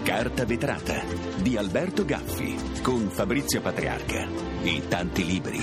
Carta vetrata di Alberto Gaffi con Fabrizio Patriarca e tanti libri.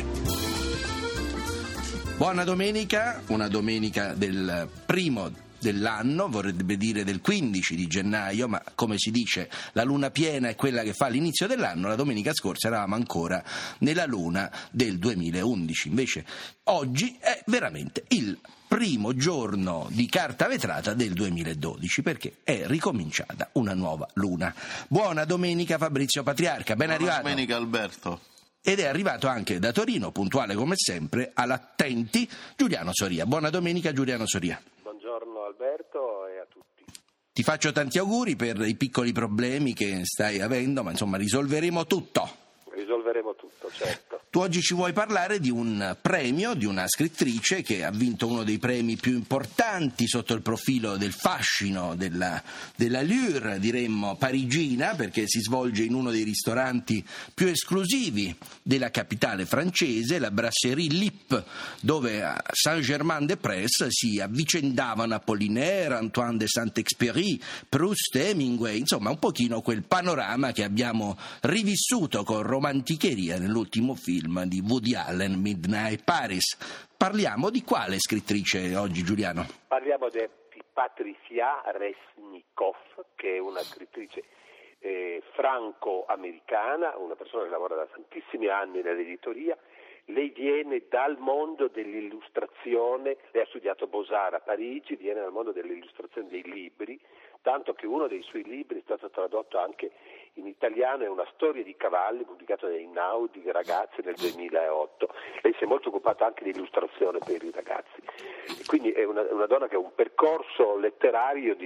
Buona domenica, una domenica del primo dell'anno, vorrebbe dire del 15 di gennaio, ma come si dice la luna piena è quella che fa l'inizio dell'anno. La domenica scorsa eravamo ancora nella luna del 2011, invece oggi è veramente il primo giorno di carta vetrata del 2012 perché è ricominciata una nuova luna. Buona domenica Fabrizio Patriarca, ben arrivato. Buona domenica Alberto. Ed è arrivato anche da Torino, puntuale come sempre, all'Attenti, Giuliano Soria. Buona domenica Giuliano Soria. Buongiorno Alberto e a tutti. Ti faccio tanti auguri per i piccoli problemi che stai avendo, ma insomma risolveremo tutto. Risolveremo tutto, certo. Tu oggi ci vuoi parlare di un premio, di una scrittrice che ha vinto uno dei premi più importanti sotto il profilo del fascino, della allure, diremmo, parigina, perché si svolge in uno dei ristoranti più esclusivi della capitale francese, la Brasserie Lippe, dove a Saint-Germain-des-Prés si avvicendavano Apollinaire, Antoine de Saint-Exupéry, Proust, Hemingway, insomma un pochino quel panorama che abbiamo rivissuto con romanticheria nell'ultimo film di Woody Allen, Midnight Paris. Parliamo di quale scrittrice oggi, Giuliano? Parliamo di Patricia Resnikov, che è una scrittrice franco-americana, una persona che lavora da tantissimi anni nell'editoria. Lei viene dal mondo dell'illustrazione, lei ha studiato Beaux-Arts a Parigi, viene dal mondo dell'illustrazione dei libri, tanto che uno dei suoi libri è stato tradotto anche in italiano, è una storia di cavalli pubblicato da Einaudi ragazzi nel 2008. Lei si è molto occupata anche di illustrazione per i ragazzi, quindi è una donna che ha un percorso letterario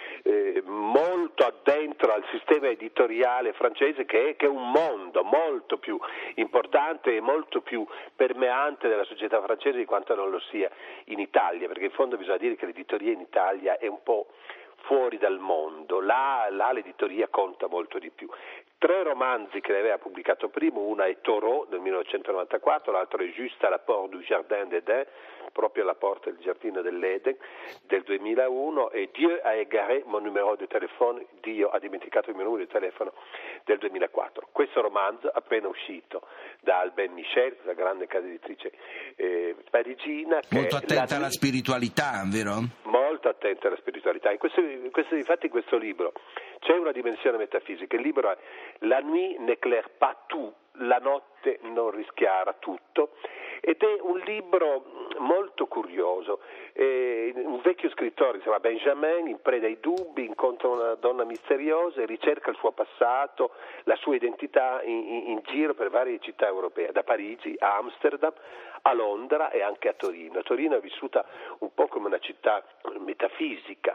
molto addentro al sistema editoriale francese, che è un mondo molto più importante e molto più permeante della società francese di quanto non lo sia in Italia, perché in fondo bisogna dire che l'editoria in Italia è un po' fuori dal mondo, là l'editoria conta molto di più. 3 romanzi che lei aveva pubblicato prima, una è Taureau del 1994, l'altro è Juste à la porte du jardin d'Eden, proprio alla porta del giardino dell'Eden del 2001, e Dieu a égaré mon numéro de téléphone, Dio ha dimenticato il mio numero di telefono, del 2004. Questo romanzo appena uscito da Albin Michel, la grande casa editrice parigina, molto attenta alla spiritualità, vero? Molto attenta alla spiritualità. Infatti in questo libro c'è una dimensione metafisica. Il libro è La nuit n'éclaire pas tout, la notte non rischiara tutto, ed è un libro molto curioso. Un vecchio scrittore, si chiama Benjamin, in preda ai dubbi, incontra una donna misteriosa e ricerca il suo passato, la sua identità in giro per varie città europee, da Parigi a Amsterdam, a Londra e anche a Torino. Torino è vissuta un po' come una città metafisica.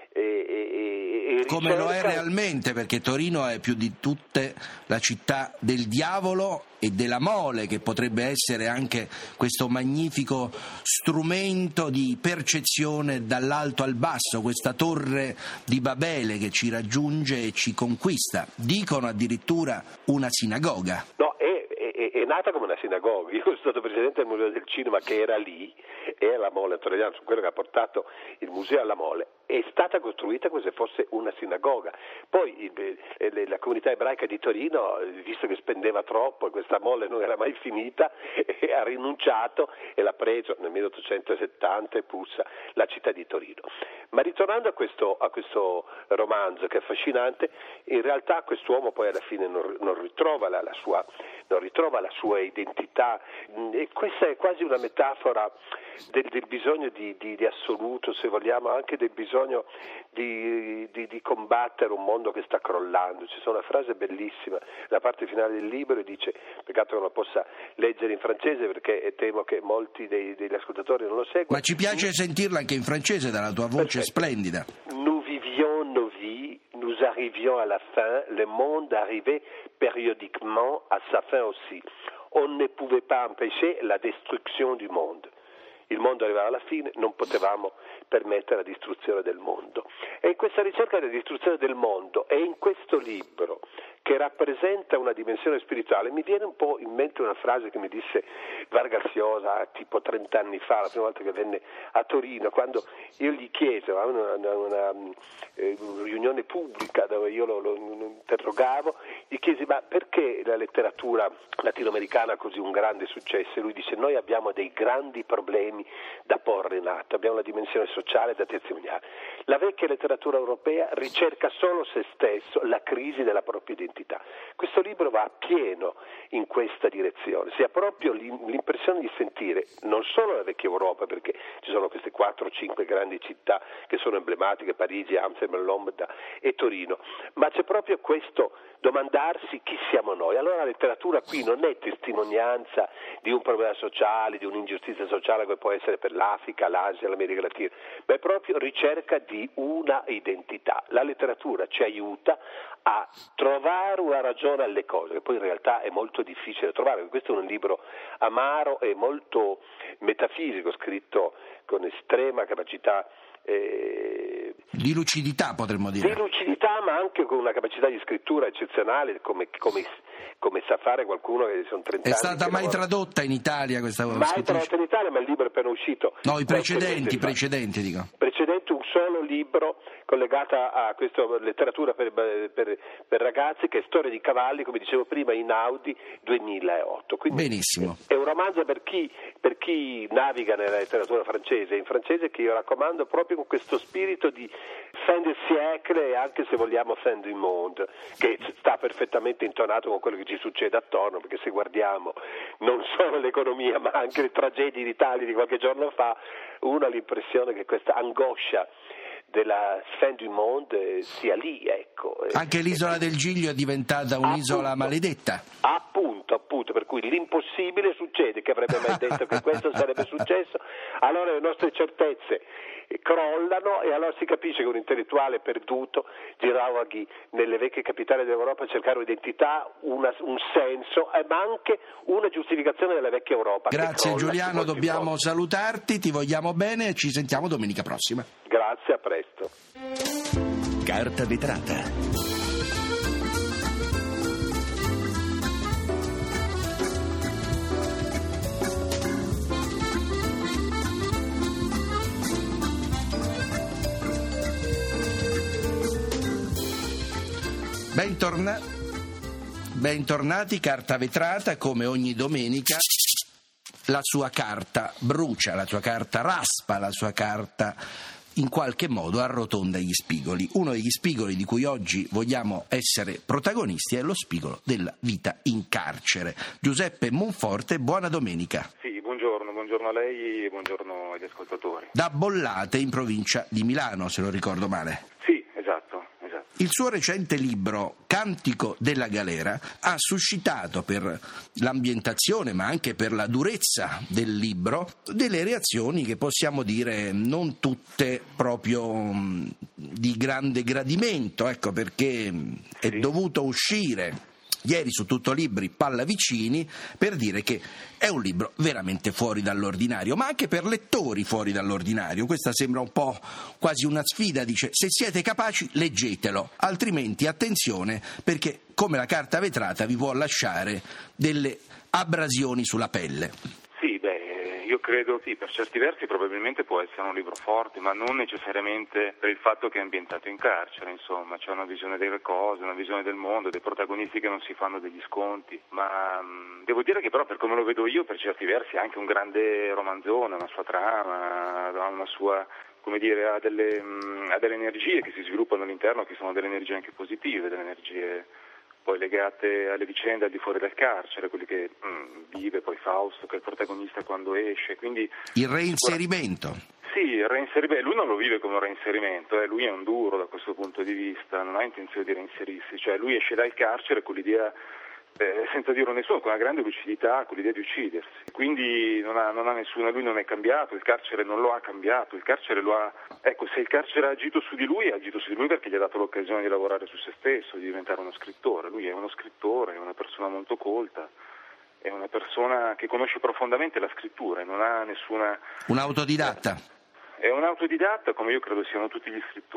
Come lo è realmente, perché Torino è più di tutte la città del diavolo e della mole, che potrebbe essere anche questo magnifico strumento di percezione dall'alto al basso, questa torre di Babele che ci raggiunge e ci conquista. Dicono addirittura una sinagoga. No, è nata come una sinagoga. Io sono stato presidente del Museo del Cinema, che era lì, è la Mole torrediana, su quello che ha portato il museo alla Mole. È stata costruita come se fosse una sinagoga. Poi la comunità ebraica di Torino, visto che spendeva troppo e questa Mole non era mai finita, ha rinunciato e l'ha preso nel 1870 e pulsa la città di Torino. Ma ritornando a questo romanzo che è affascinante, in realtà quest'uomo poi alla fine non ritrova la sua identità, e questa è quasi una metafora del bisogno di assoluto, se vogliamo, anche del bisogno di combattere un mondo che sta crollando. C'è una frase bellissima, la parte finale del libro, e dice, peccato che non la possa leggere in francese perché temo che molti degli ascoltatori non lo seguono. Ma ci piace sentirla anche in francese dalla tua voce. Perfetto. Splendida. Nous vivions nos vies, nous arrivions à la fin, le monde arrivait périodiquement à sa fin aussi. On ne pouvait pas empêcher la destruction du monde. Il mondo arrivava alla fine, non potevamo permettere la distruzione del mondo. E in questa ricerca della distruzione del mondo, e in questo libro, che rappresenta una dimensione spirituale, mi viene un po' in mente una frase che mi disse Vargas Llosa tipo 30 anni fa, la prima volta che venne a Torino, quando io gli chiesi a una riunione un'opinione pubblica dove io lo interrogavo, gli chiesi ma perché la letteratura latinoamericana ha così un grande successo? E lui dice noi abbiamo dei grandi problemi da porre in atto, abbiamo una dimensione sociale da testimoniare. La vecchia letteratura europea ricerca solo se stesso, la crisi della propria identità. Questo libro va a pieno in questa direzione, si ha proprio l'impressione di sentire non solo la vecchia Europa, perché ci sono queste 4-5 grandi città che sono emblematiche, Parigi, Amsterdam, Londra e Torino, ma c'è proprio questo domandarsi chi siamo noi. Allora la letteratura qui non è testimonianza di un problema sociale, di un'ingiustizia sociale come può essere per l'Africa, l'Asia, l'America Latina, ma è proprio ricerca di una identità. La letteratura ci aiuta a trovare una ragione alle cose, che poi in realtà è molto difficile trovare, perché questo è un libro amaro e molto metafisico, scritto con estrema capacità di lucidità, potremmo dire. Di lucidità, ma anche con una capacità di scrittura eccezionale, come sa fare qualcuno che sono 30 anni. È stata mai tradotta in Italia questa scrittrice? Mai tradotta in Italia, ma il libro è appena uscito. No, i precedenti dico. Precedente un solo libro collegata a questa letteratura per ragazzi, che è Storia di cavalli, come dicevo prima, in Audi 2008. Quindi benissimo. È un romanzo per chi naviga nella letteratura francese, in francese, che io raccomando proprio con questo spirito di fin de siècle e anche, se vogliamo, fin du monde, che sta perfettamente intonato con quello che ci succede attorno, perché se guardiamo non solo l'economia ma anche le tragedie d'Italia di qualche giorno fa, uno ha l'impressione che questa angoscia della fin du monde sia lì, ecco. Anche l'isola del Giglio è diventata un'isola maledetta. Appunto, per cui l'impossibile succede, che avrebbe mai detto che questo sarebbe successo? Allora le nostre certezze crollano e allora si capisce che un intellettuale perduto girava nelle vecchie capitali d'Europa a cercare un'identità, un senso, ma anche una giustificazione della vecchia Europa. Grazie Giuliano, dobbiamo salutarti, ti vogliamo bene e ci sentiamo domenica prossima. Grazie, a presto. Carta vetrata. Bentornati, Carta vetrata, come ogni domenica la sua carta brucia, la sua carta raspa, la sua carta in qualche modo arrotonda gli spigoli. Uno degli spigoli di cui oggi vogliamo essere protagonisti è lo spigolo della vita in carcere. Giuseppe Monforte, buona domenica. Sì, buongiorno a lei e buongiorno agli ascoltatori. Da Bollate, in provincia di Milano, se non ricordo male. Sì, esatto. Il suo recente libro, Cantico della galera, ha suscitato per l'ambientazione, ma anche per la durezza del libro, delle reazioni che possiamo dire non tutte proprio di grande gradimento, ecco, perché è dovuto uscire ieri su Tutto Libri Pallavicini per dire che è un libro veramente fuori dall'ordinario, ma anche per lettori fuori dall'ordinario. Questa sembra un po' quasi una sfida, dice: se siete capaci leggetelo, altrimenti attenzione, perché come la carta vetrata vi può lasciare delle abrasioni sulla pelle. Io credo sì, per certi versi probabilmente può essere un libro forte, ma non necessariamente per il fatto che è ambientato in carcere, insomma, c'è una visione delle cose, una visione del mondo, dei protagonisti che non si fanno degli sconti, ma devo dire che però per come lo vedo io, per certi versi è anche un grande romanzone, una sua trama, ha una sua, come dire, ha delle energie che si sviluppano all'interno, che sono delle energie anche positive, delle energie poi legate alle vicende al di fuori del carcere, quelli che vive poi Fausto, che è il protagonista quando esce, quindi il reinserimento. Sì, il reinserimento. Lui non lo vive come un reinserimento, lui è un duro da questo punto di vista, non ha intenzione di reinserirsi, cioè lui esce dal carcere con l'idea, senza dirlo a nessuno, con una grande lucidità, con l'idea di uccidersi. Quindi non ha nessuno, lui non è cambiato, il carcere non lo ha cambiato, il carcere lo ha. Ecco, se il carcere ha agito su di lui, ha agito su di lui perché gli ha dato l'occasione di lavorare su se stesso, di diventare uno scrittore. Lui è uno scrittore, è una persona molto colta, è una persona che conosce profondamente la scrittura e non ha nessuna. Un autodidatta. È un autodidatta, come io credo siano tutti gli scrittori.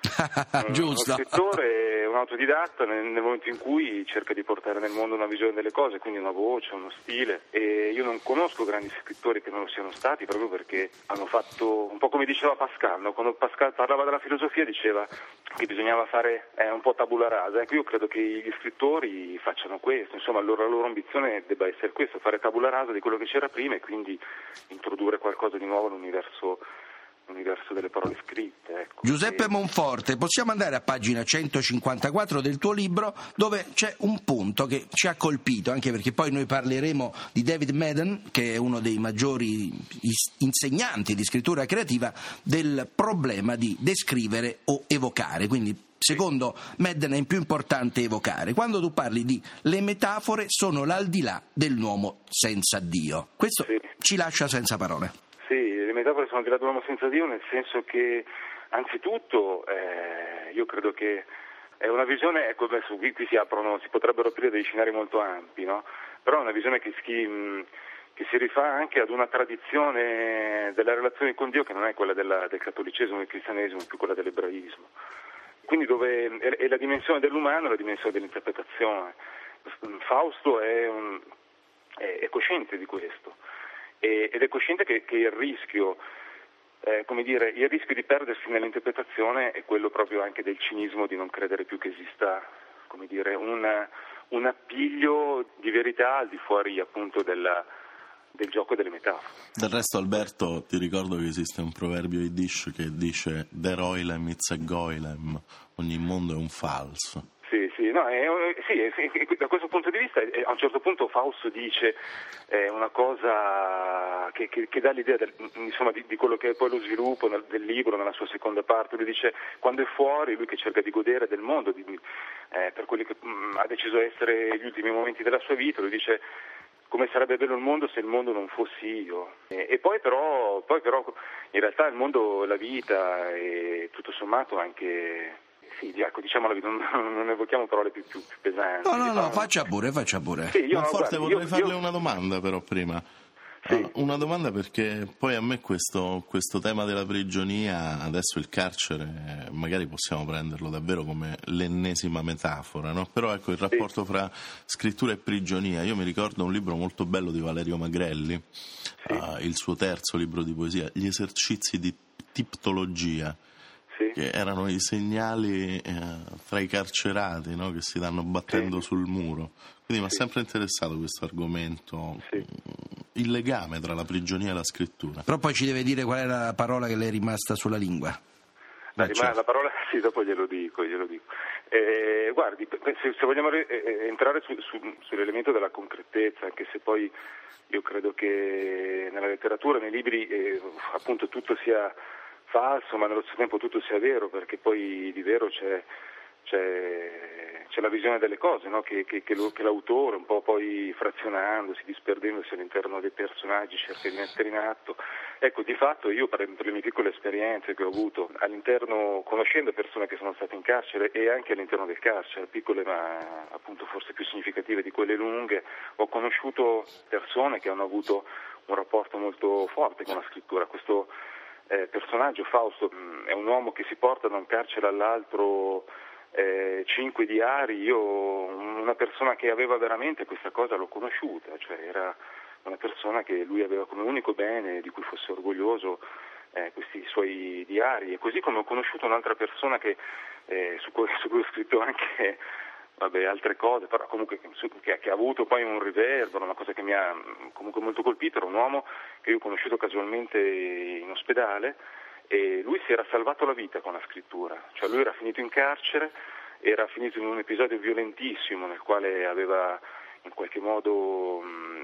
Giusto. Uno scrittore è un autodidatta nel momento in cui cerca di portare nel mondo una visione delle cose, quindi una voce, uno stile, e io non conosco grandi scrittori che non lo siano stati, proprio perché hanno fatto un po' come diceva Pascal, no? Quando Pascal parlava della filosofia diceva che bisognava fare un po' tabula rasa. Ecco, io credo che gli scrittori facciano questo, insomma la loro ambizione debba essere questo, fare tabula rasa di quello che c'era prima e quindi introdurre qualcosa di nuovo all'universo delle parole scritte. Ecco. Giuseppe Monforte, possiamo andare a pagina 154 del tuo libro, dove c'è un punto che ci ha colpito, anche perché poi noi parleremo di David Madden, che è uno dei maggiori insegnanti di scrittura creativa, del problema di descrivere o evocare, quindi secondo Madden è più importante evocare. Quando tu parli di le metafore sono l'aldilà dell'uomo senza Dio, questo ci lascia senza parole. Sì, le metafore sono al di là dell'uomo senza Dio, nel senso che anzitutto io credo che è una visione, ecco, adesso qui si potrebbero aprire dei scenari molto ampi, no? Però è una visione che si rifà anche ad una tradizione della relazione con Dio che non è quella del cattolicesimo e del cristianesimo, è più quella dell'ebraismo. Quindi dove è la dimensione dell'umano e la dimensione dell'interpretazione. Fausto è cosciente di questo. Ed è cosciente che il rischio, il rischio di perdersi nell'interpretazione è quello proprio anche del cinismo, di non credere più che esista, un appiglio di verità al di fuori appunto del gioco delle metafore. Del resto, Alberto, ti ricordo che esiste un proverbio yiddish che dice Der Oilem it's a Goilem, ogni mondo è un falso. Da questo punto di vista a un certo punto Fausto dice una cosa che dà l'idea di quello che è poi lo sviluppo del libro nella sua seconda parte. Lui dice quando è fuori, lui che cerca di godere del mondo per quelli che ha deciso essere gli ultimi momenti della sua vita, lui dice come sarebbe bello il mondo se il mondo non fossi io. E poi però in realtà il mondo, la vita e tutto sommato anche... Sì, ecco, diciamo non evochiamo parole più pesanti. No, faccia pure. Sì, vorrei farle una domanda però prima. Sì. Una domanda, perché poi a me questo tema della prigionia, adesso il carcere, magari possiamo prenderlo davvero come l'ennesima metafora, no? Però ecco, il rapporto fra scrittura e prigionia, io mi ricordo un libro molto bello di Valerio Magrelli, il suo terzo libro di poesia, Gli esercizi di tiptologia, che erano i segnali fra i carcerati, no? Che si danno battendo sul muro. Quindi mi ha sempre interessato questo argomento, il legame tra la prigionia e la scrittura. Però poi ci deve dire qual è la parola che le è rimasta sulla lingua. La parola, sì, dopo glielo dico. Guardi, se vogliamo entrare sull'elemento della concretezza, anche se poi io credo che nella letteratura, nei libri, appunto tutto sia falso, ma nello stesso tempo tutto sia vero, perché poi di vero c'è la visione delle cose, no? che l'autore, un po' poi frazionandosi, disperdendosi all'interno dei personaggi, cerca di mettere in atto. Ecco, di fatto io per le mie piccole esperienze che ho avuto all'interno, conoscendo persone che sono state in carcere e anche all'interno del carcere, piccole ma appunto forse più significative di quelle lunghe, ho conosciuto persone che hanno avuto un rapporto molto forte con la scrittura. Questo personaggio, Fausto, è un uomo che si porta da un carcere all'altro 5 diari. Io, una persona che aveva veramente questa cosa, l'ho conosciuta, cioè era una persona che lui aveva come unico bene, di cui fosse orgoglioso, questi suoi diari, e così come ho conosciuto un'altra persona che su cui ho scritto anche altre cose, però comunque che ha avuto poi un riverbero, una cosa che mi ha comunque molto colpito. Era un uomo che io ho conosciuto casualmente in ospedale e lui si era salvato la vita con la scrittura, cioè lui era finito in carcere, era finito in un episodio violentissimo nel quale aveva in qualche modo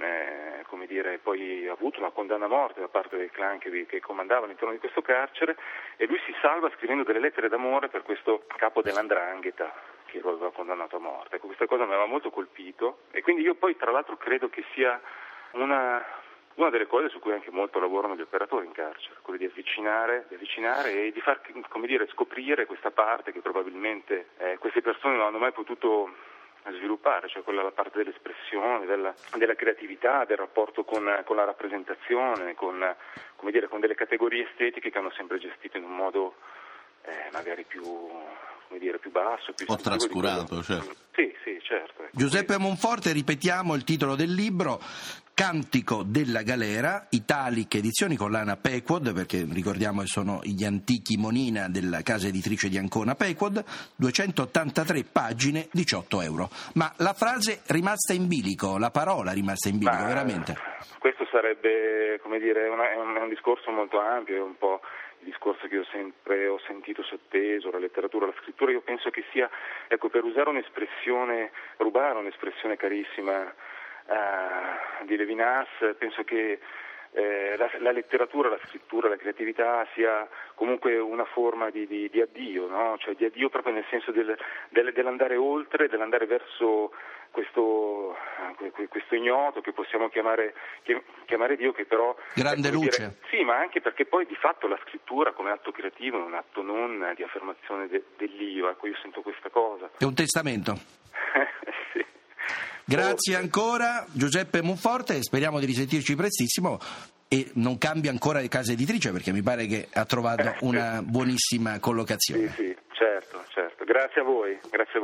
poi avuto una condanna a morte da parte del clan che comandava all'interno di questo carcere, e lui si salva scrivendo delle lettere d'amore per questo capo dell''ndrangheta che lo aveva condannato a morte. Ecco, questa cosa mi aveva molto colpito, e quindi io poi tra l'altro credo che sia una delle cose su cui anche molto lavorano gli operatori in carcere, quello di avvicinare e di far scoprire questa parte che probabilmente queste persone non hanno mai potuto sviluppare, cioè quella la parte dell'espressione, della creatività, del rapporto con la rappresentazione, con delle categorie estetiche che hanno sempre gestito in un modo magari più, come dire, più basso, più un po' trascurato, certo. Sì, certo. Giuseppe Monforte, ripetiamo il titolo del libro: Cantico della Galera, Italic Edizioni, collana Pequod, perché ricordiamo che sono gli antichi Monina della casa editrice di Ancona Pequod, 283 pagine, 18 euro. Ma la frase rimasta in bilico, la parola rimasta in bilico, veramente? Questo sarebbe, come dire, è un discorso molto ampio, è un po' il discorso che io sempre ho sentito sotteso, la letteratura, la scrittura. Io penso che sia, ecco, per usare rubare un'espressione carissima di Levinas, penso che la letteratura, la scrittura, la creatività sia comunque una forma di addio, no? Cioè di addio proprio nel senso dell'andare oltre, dell'andare verso questo ignoto che possiamo chiamare Dio, che però grande luce. Sì, ma anche perché poi di fatto la scrittura come atto creativo è un atto non di affermazione dell'io. Ecco, io sento questa cosa. È un testamento. Sì. Grazie ancora Giuseppe Monforte, speriamo di risentirci prestissimo e non cambia ancora di casa editrice, perché mi pare che ha trovato una buonissima collocazione. Sì, certo. Grazie a voi.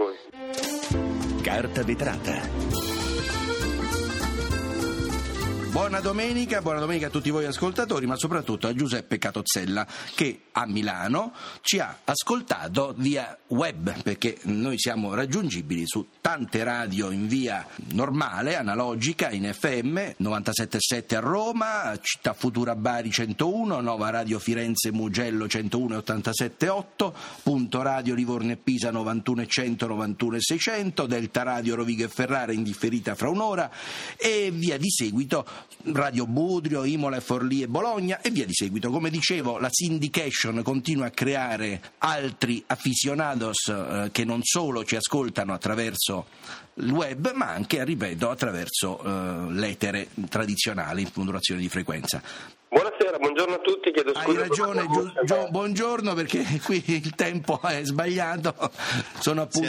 Carta vetrata. Buona domenica a tutti voi ascoltatori, ma soprattutto a Giuseppe Catozzella, che a Milano ci ha ascoltato via web, perché noi siamo raggiungibili su tante radio in via normale, analogica, in FM, 97.7 a Roma, Città Futura Bari 101, Nova Radio Firenze Mugello 101 e 87.8, Punto Radio Livorno e Pisa 91 e 100, 91 e 600, Delta Radio Rovigo e Ferrara in differita fra un'ora, e via di seguito Radio Budrio, Imola e Forlì e Bologna, e via di seguito. Come dicevo, la syndication continua a creare altri aficionados che non solo ci ascoltano attraverso il web, ma anche, ripeto, attraverso l'etere tradizionale in modulazione di frequenza. Buonasera, buongiorno a tutti, chiedo scusa. Hai ragione, buongiorno, perché qui il tempo è sbagliato. Sono appunto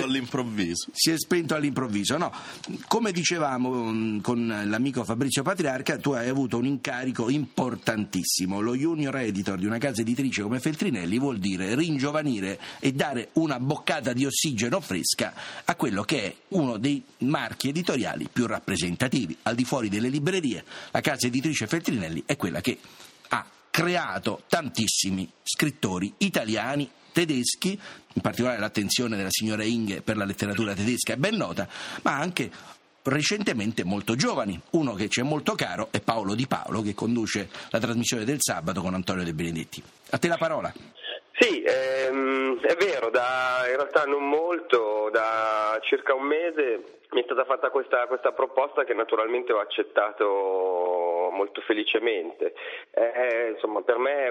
si è spento all'improvviso. No, come dicevamo con l'amico Fabrizio Patriarca, tu hai avuto un incarico importantissimo. Lo junior editor di una casa editrice come Feltrinelli vuol dire ringiovanire e dare una boccata di ossigeno fresca a quello che è uno dei marchi editoriali più rappresentativi. Al di fuori delle librerie, la casa editrice Feltrinelli è quella che ha creato tantissimi scrittori italiani, tedeschi, in particolare l'attenzione della signora Inge per la letteratura tedesca è ben nota, ma anche recentemente molto giovani. Uno che ci è molto caro è Paolo Di Paolo, che conduce la trasmissione del sabato con Antonio De Benedetti. A te la parola. Sì, è vero, in realtà non molto, da circa un mese mi è stata fatta questa proposta che naturalmente ho accettato molto felicemente. Insomma, per me è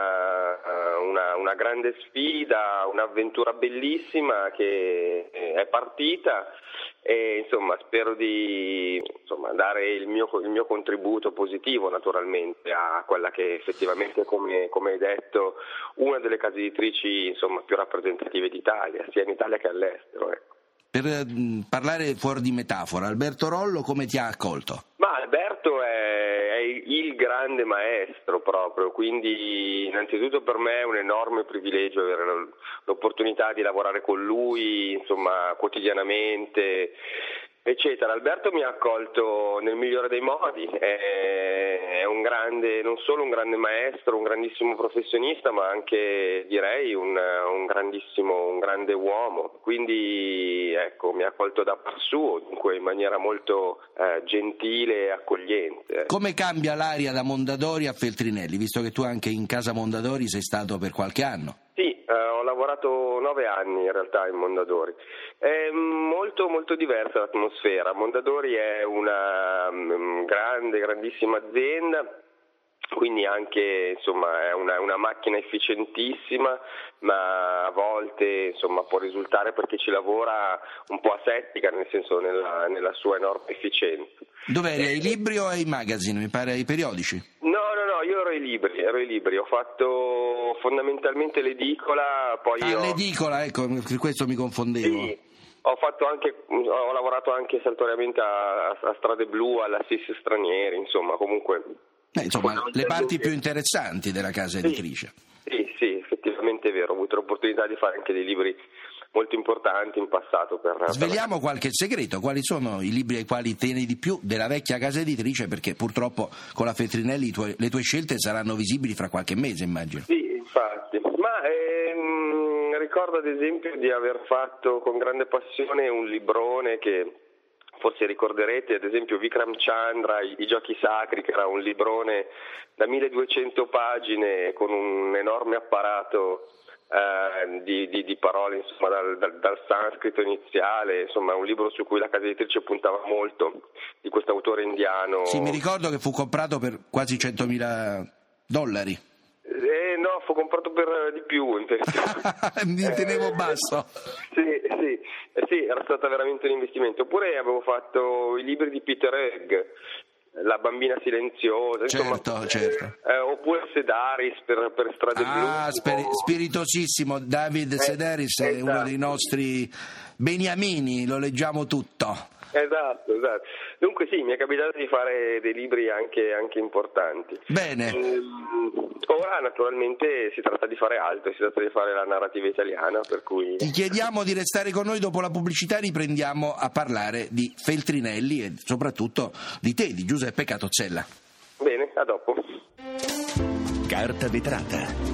una grande sfida, un'avventura bellissima che è partita e insomma spero di dare il mio contributo positivo naturalmente a quella che effettivamente, come hai detto, una delle case editrici più rappresentative d'Italia, sia in Italia che all'estero. Ecco. Per parlare fuori di metafora, Alberto Rollo come ti ha accolto? Ma Alberto è il grande maestro proprio, quindi innanzitutto per me è un enorme privilegio avere l'opportunità di lavorare con lui, quotidianamente, eccetera. Alberto mi ha accolto nel migliore dei modi, è un grande, non solo un grande maestro, un grandissimo professionista, ma anche direi un grande uomo, quindi ecco, mi ha accolto da par suo, dunque in maniera molto gentile e accogliente. Come cambia l'aria da Mondadori a Feltrinelli, visto che tu anche in casa Mondadori sei stato per qualche anno? Sì, ho lavorato 9 anni in realtà in Mondadori. È molto molto diversa l'atmosfera. Mondadori è una grandissima azienda, quindi anche è una macchina efficientissima, ma a volte può risultare, perché ci lavora un po' asettica, nel senso nella sua enorme efficienza. Dov'eri? Ai libri o ai magazine? Mi pare ai periodici? No, io ero ai libri, ho fatto fondamentalmente l'edicola, poi l'edicola, ecco, per questo mi confondevo. Sì. Ho lavorato anche saltuariamente a Strade Blu, all'Assis Stranieri, comunque. Le parti più interessanti della casa editrice. Sì, effettivamente è vero, ho avuto l'opportunità di fare anche dei libri molto importanti in passato. Sveliamo qualche segreto: quali sono i libri ai quali tieni di più della vecchia casa editrice, perché purtroppo con la Feltrinelli le tue scelte saranno visibili fra qualche mese, immagino. Sì, infatti, ma ricordo ad esempio di aver fatto con grande passione un librone che forse ricorderete, ad esempio Vikram Chandra, I giochi sacri, che era un librone da 1200 pagine con un enorme apparato di parole, insomma, dal sanscrito iniziale, insomma un libro su cui la casa editrice puntava molto, di questo autore indiano. Sì, mi ricordo che fu comprato per quasi $100.000. No, fu comprato per di più in verità. Mi tenevo basso. Sì, era stato veramente un investimento. Oppure avevo fatto i libri di Peter Egg, La bambina silenziosa, certo. Oppure Sedaris per Strade Blu. Spiritosissimo, David Sedaris, esatto. È uno dei nostri beniamini, lo leggiamo tutto. Esatto. Dunque sì, mi è capitato di fare dei libri anche importanti. Bene. Ora naturalmente si tratta di fare altro, si tratta di fare la narrativa italiana, per cui... Ti chiediamo di restare con noi, dopo la pubblicità riprendiamo a parlare di Feltrinelli e soprattutto di te, di Giuseppe Catozzella. Bene, a dopo. Carta vetrata.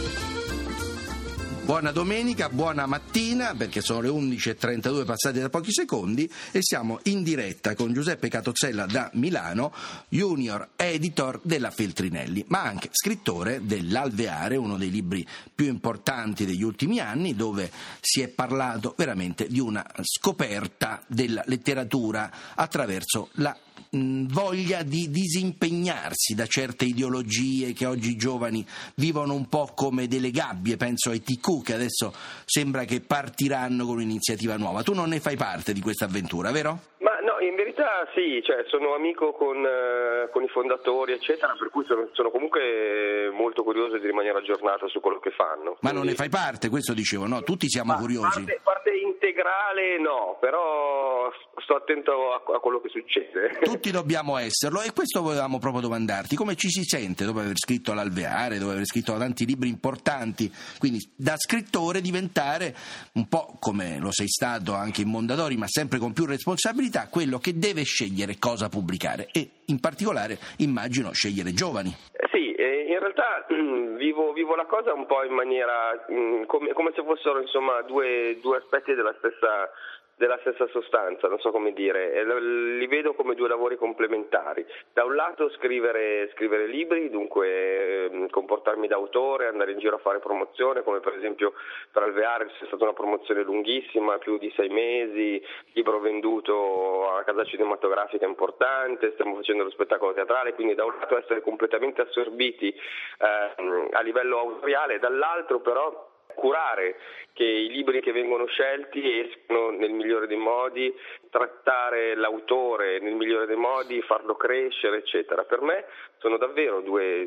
Buona domenica, buona mattina, perché sono le 11.32 passate da pochi secondi e siamo in diretta con Giuseppe Catozzella da Milano, junior editor della Feltrinelli, ma anche scrittore dell'Alveare, uno dei libri più importanti degli ultimi anni, dove si è parlato veramente di una scoperta della letteratura attraverso la voglia di disimpegnarsi da certe ideologie che oggi i giovani vivono un po' come delle gabbie. Penso ai TQ, che adesso sembra che partiranno con un'iniziativa nuova. Tu non ne fai parte di questa avventura, vero? Ma no, in verità sì, cioè sono amico con i fondatori eccetera, per cui sono comunque molto curioso di rimanere aggiornato su quello che fanno. Ma non ne fai parte, questo dicevo, no? Tutti siamo curiosi. Parte integrale no, però sto attento a quello che succede. Tutti dobbiamo esserlo, e questo volevamo proprio domandarti: come ci si sente dopo aver scritto l'Alveare, dopo aver scritto tanti libri importanti, quindi da scrittore diventare un po', come lo sei stato anche in Mondadori, ma sempre con più responsabilità, quello che deve scegliere cosa pubblicare e in particolare immagino scegliere giovani. Sì, in realtà vivo la cosa un po' in maniera come se fossero insomma due aspetti della stessa sostanza, non so come dire, li vedo come due lavori complementari. Da un lato scrivere libri, dunque comportarmi da autore, andare in giro a fare promozione, come per esempio per Alveare c'è stata una promozione lunghissima, più di 6 mesi, libro venduto a casa cinematografica importante, stiamo facendo lo spettacolo teatrale, quindi da un lato essere completamente assorbiti a livello autoriale, dall'altro però curare che i libri che vengono scelti escano nel migliore dei modi, trattare l'autore nel migliore dei modi, farlo crescere, eccetera. Per me sono davvero due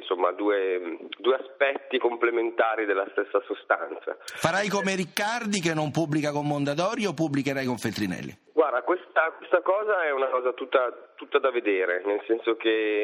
aspetti complementari della stessa sostanza. Farai come Riccardi, che non pubblica con Mondadori, o pubblicherai con Feltrinelli? Guarda, questa cosa è una cosa tutta da vedere, nel senso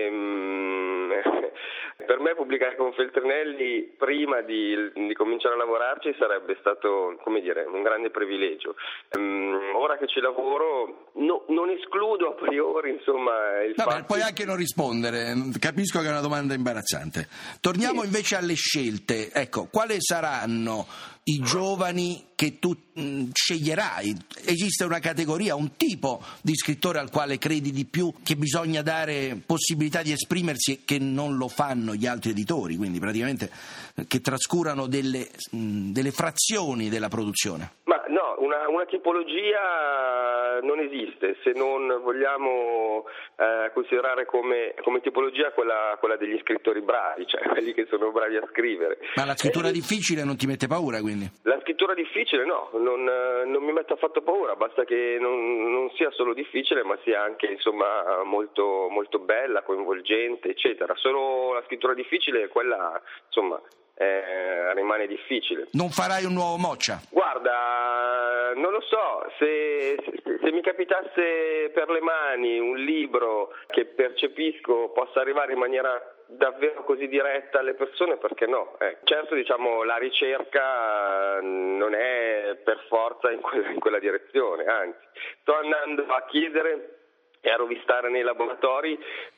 che per me pubblicare con Feltrinelli prima di cominciare a lavorarci sarebbe stato, come dire, un grande privilegio. Ora che ci lavoro non escludo a priori, insomma, il fatto... Puoi anche non rispondere, capisco che è una domanda imbarazzante. Torniamo invece alle scelte. Ecco, quali saranno i giovani che tu sceglierai? Esiste una categoria, un tipo di scrittore al quale credi di più, che bisogna dare possibilità di esprimersi e che non lo fanno gli altri editori, quindi praticamente che trascurano delle frazioni della produzione? Ma no, una tipologia non esiste, se non vogliamo considerare come tipologia quella degli scrittori bravi, cioè quelli che sono bravi a scrivere. Ma la scrittura difficile non ti mette paura, quindi? La scrittura difficile no, non mi mette affatto paura, basta che non sia solo difficile, ma sia anche insomma molto, molto bella, coinvolgente, eccetera. Solo la scrittura difficile, quella insomma rimane difficile. Non farai un nuovo Moccia? Guarda, non lo so, se mi capitasse per le mani un libro che percepisco possa arrivare in maniera davvero così diretta alle persone, perché no? Certo, diciamo, la ricerca non è per forza in quella direzione, anzi, sto andando a chiedere e a rovistare nei laboratori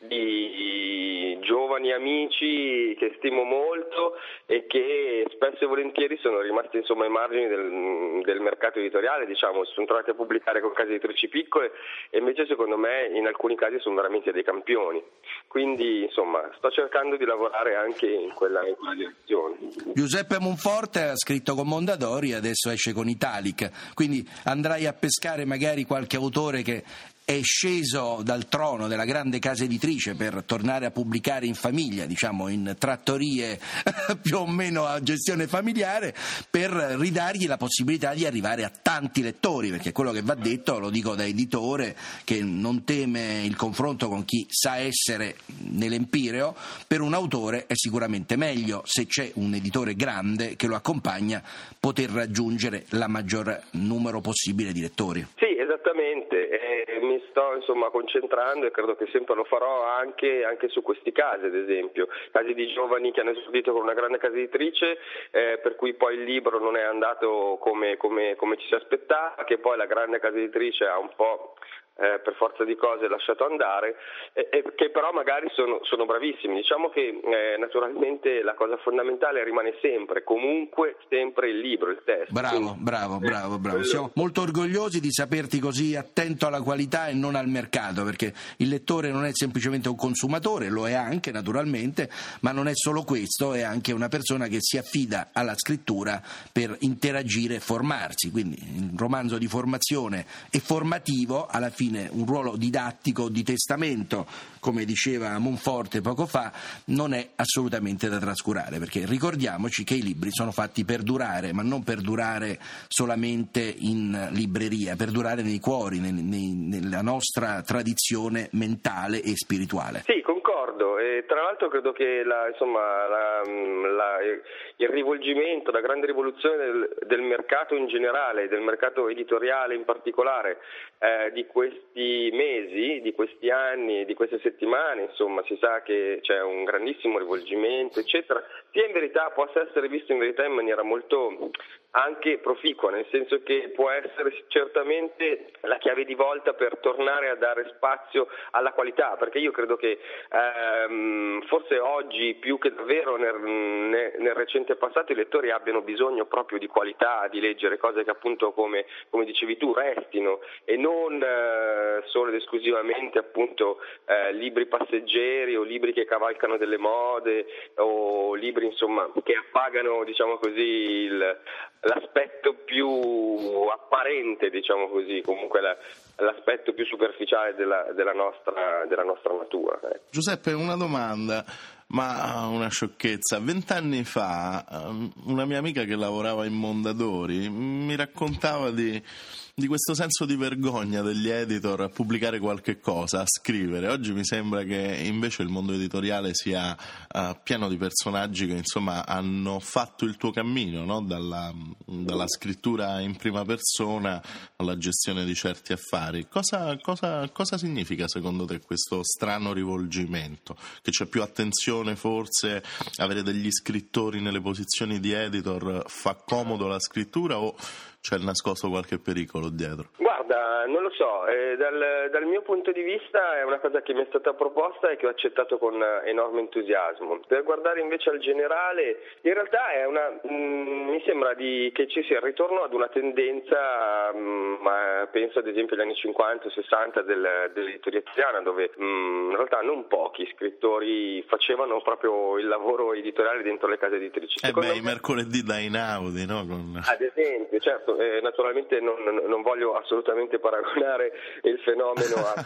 di giovani amici che stimo molto e che spesso e volentieri sono rimasti insomma ai margini del mercato editoriale, diciamo, si sono trovati a pubblicare con case editrici piccole e invece secondo me in alcuni casi sono veramente dei campioni. Quindi insomma sto cercando di lavorare anche in quella direzione. Giuseppe Monforte ha scritto con Mondadori e adesso esce con Italic, quindi andrai a pescare magari qualche autore che è sceso dal trono della grande casa editrice per tornare a pubblicare in famiglia, diciamo in trattorie più o meno a gestione familiare, per ridargli la possibilità di arrivare a tanti lettori, perché quello che va detto, lo dico da editore che non teme il confronto con chi sa essere nell'empireo, per un autore è sicuramente meglio, se c'è un editore grande che lo accompagna, poter raggiungere la maggior numero possibile di lettori. Sì, esattamente. Mi sto insomma concentrando e credo che sempre lo farò anche su questi casi, ad esempio casi di giovani che hanno esordito con una grande casa editrice, per cui poi il libro non è andato come ci si aspettava, che poi la grande casa editrice ha un po' per forza di cose lasciato andare, che però magari sono bravissimi. Diciamo che naturalmente la cosa fondamentale rimane comunque sempre il libro, il testo. Bravo. Siamo molto orgogliosi di saperti così attento alla qualità e non al mercato, perché il lettore non è semplicemente un consumatore, lo è anche naturalmente, ma non è solo questo, è anche una persona che si affida alla scrittura per interagire e formarsi, quindi il romanzo di formazione e formativo alla fine un ruolo didattico di testamento, come diceva Monforte poco fa, non è assolutamente da trascurare, perché ricordiamoci che i libri sono fatti per durare, ma non per durare solamente in libreria, per durare nei cuori, nella nostra tradizione mentale e spirituale. Sì, concordo, e tra l'altro credo che il rivolgimento, la grande rivoluzione del mercato in generale, del mercato editoriale in particolare, di questi mesi, di questi anni, di queste settimane, insomma si sa che c'è un grandissimo rivolgimento, eccetera, sia in verità possa essere visto in verità in maniera molto anche proficua, nel senso che può essere certamente la chiave di volta per tornare a dare spazio alla qualità, perché io credo che forse oggi più che davvero nel recente passato i lettori abbiano bisogno proprio di qualità, di leggere cose che appunto come dicevi tu restino e non solo ed esclusivamente appunto libri passeggeri o libri che cavalcano delle mode o libri insomma che appagano, diciamo così, l'aspetto più apparente, diciamo così, comunque l'aspetto più superficiale della nostra natura. Giuseppe, una domanda, ma una sciocchezza. 20 anni fa una mia amica che lavorava in Mondadori mi raccontava di questo senso di vergogna degli editor a pubblicare qualche cosa, a scrivere. Oggi mi sembra che invece il mondo editoriale sia pieno di personaggi che insomma hanno fatto il tuo cammino, no? Dalla scrittura in prima persona alla gestione di certi affari. Cosa significa secondo te questo strano rivolgimento? Che c'è più attenzione forse, avere degli scrittori nelle posizioni di editor fa comodo la scrittura o c'è nascosto qualche pericolo dietro? Guarda, non lo so, dal mio punto di vista è una cosa che mi è stata proposta e che ho accettato con enorme entusiasmo. Per guardare invece al generale, in realtà mi sembra che ci sia il ritorno ad una tendenza, penso ad esempio agli anni 50 o 60 dell'editoria italiana, dove in realtà non pochi scrittori facevano proprio il lavoro editoriale dentro le case editrici. I mercoledì da Einaudi, no? Ad esempio, certo. Naturalmente non voglio assolutamente paragonare il fenomeno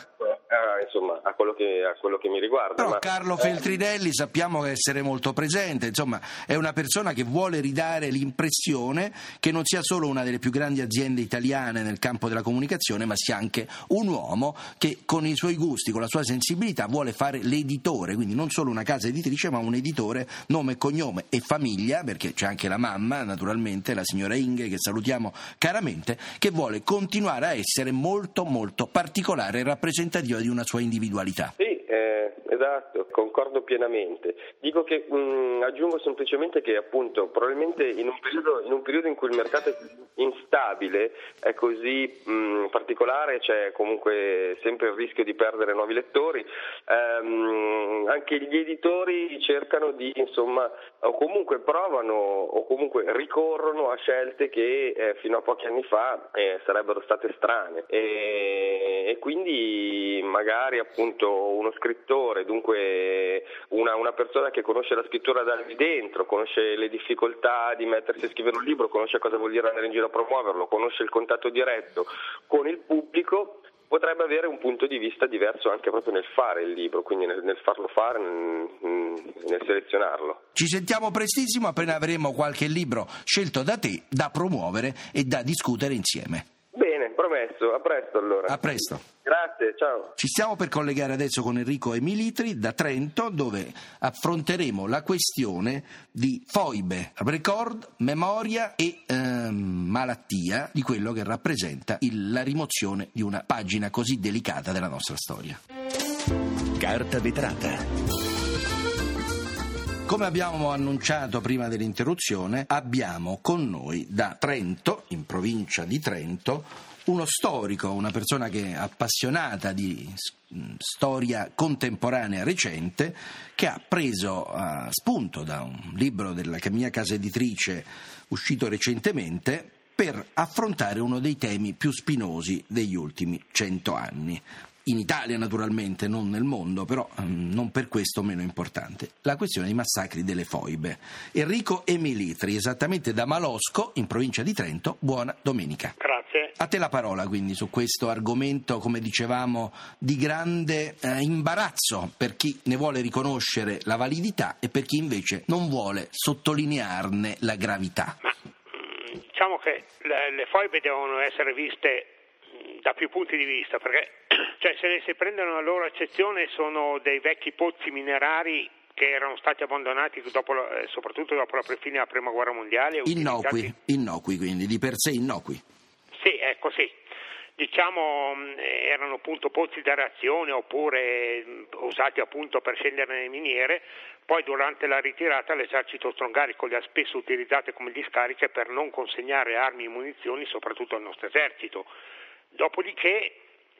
insomma, a quello che mi riguarda. Però Carlo Feltrinelli sappiamo essere molto presente, insomma è una persona che vuole ridare l'impressione che non sia solo una delle più grandi aziende italiane nel campo della comunicazione, ma sia anche un uomo che con i suoi gusti, con la sua sensibilità vuole fare l'editore, quindi non solo una casa editrice ma un editore nome e cognome e famiglia, perché c'è anche la mamma naturalmente, la signora Inge, che salutiamo caramente, che vuole continuare a essere molto molto particolare e rappresentativa di una sua individualità. Sì, esatto, concordo pienamente. Dico che aggiungo semplicemente che appunto probabilmente in un periodo in cui il mercato è instabile, è così particolare, c'è comunque sempre il rischio di perdere nuovi lettori, anche gli editori cercano di, insomma, o comunque provano o comunque ricorrono a scelte che fino a pochi anni fa sarebbero state strane e quindi magari appunto uno scrittore, dunque una persona che conosce la scrittura da lì dentro, conosce le difficoltà di mettersi a scrivere un libro, conosce cosa vuol dire andare in giro a promuoverlo, conosce il contatto diretto con il pubblico, potrebbe avere un punto di vista diverso anche proprio nel fare il libro, quindi nel farlo fare, nel selezionarlo. Ci sentiamo prestissimo appena avremo qualche libro scelto da te, da promuovere e da discutere insieme. Bene, promesso, a presto allora. A presto. Grazie, ciao. Ci stiamo per collegare adesso con Enrico Emilitri da Trento, dove affronteremo la questione di foibe, record, memoria e malattia di quello che rappresenta la rimozione di una pagina così delicata della nostra storia. Carta vetrata. Come abbiamo annunciato prima dell'interruzione, abbiamo con noi da Trento, in provincia di Trento, uno storico, una persona che è appassionata di storia contemporanea recente, che ha preso spunto da un libro della mia casa editrice uscito recentemente per affrontare uno dei temi più spinosi degli ultimi 100 anni. In Italia naturalmente, non nel mondo, però non per questo meno importante, la questione dei massacri delle foibe. Enrico Emilitri, esattamente da Malosco, in provincia di Trento, buona domenica. Grazie. A te la parola quindi su questo argomento, come dicevamo, di grande imbarazzo per chi ne vuole riconoscere la validità e per chi invece non vuole sottolinearne la gravità. Diciamo che le foibe devono essere viste da più punti di vista, perché se ne si prendono la loro accezione sono dei vecchi pozzi minerari che erano stati abbandonati soprattutto dopo la fine della Prima Guerra Mondiale. Innocui quindi, di per sé innocui. Sì, ecco sì. Diciamo erano appunto pozzi d'aerazione oppure usati appunto per scendere nelle miniere. Poi durante la ritirata l'esercito austro-ungarico li ha spesso utilizzate come discariche per non consegnare armi e munizioni soprattutto al nostro esercito. Dopodiché,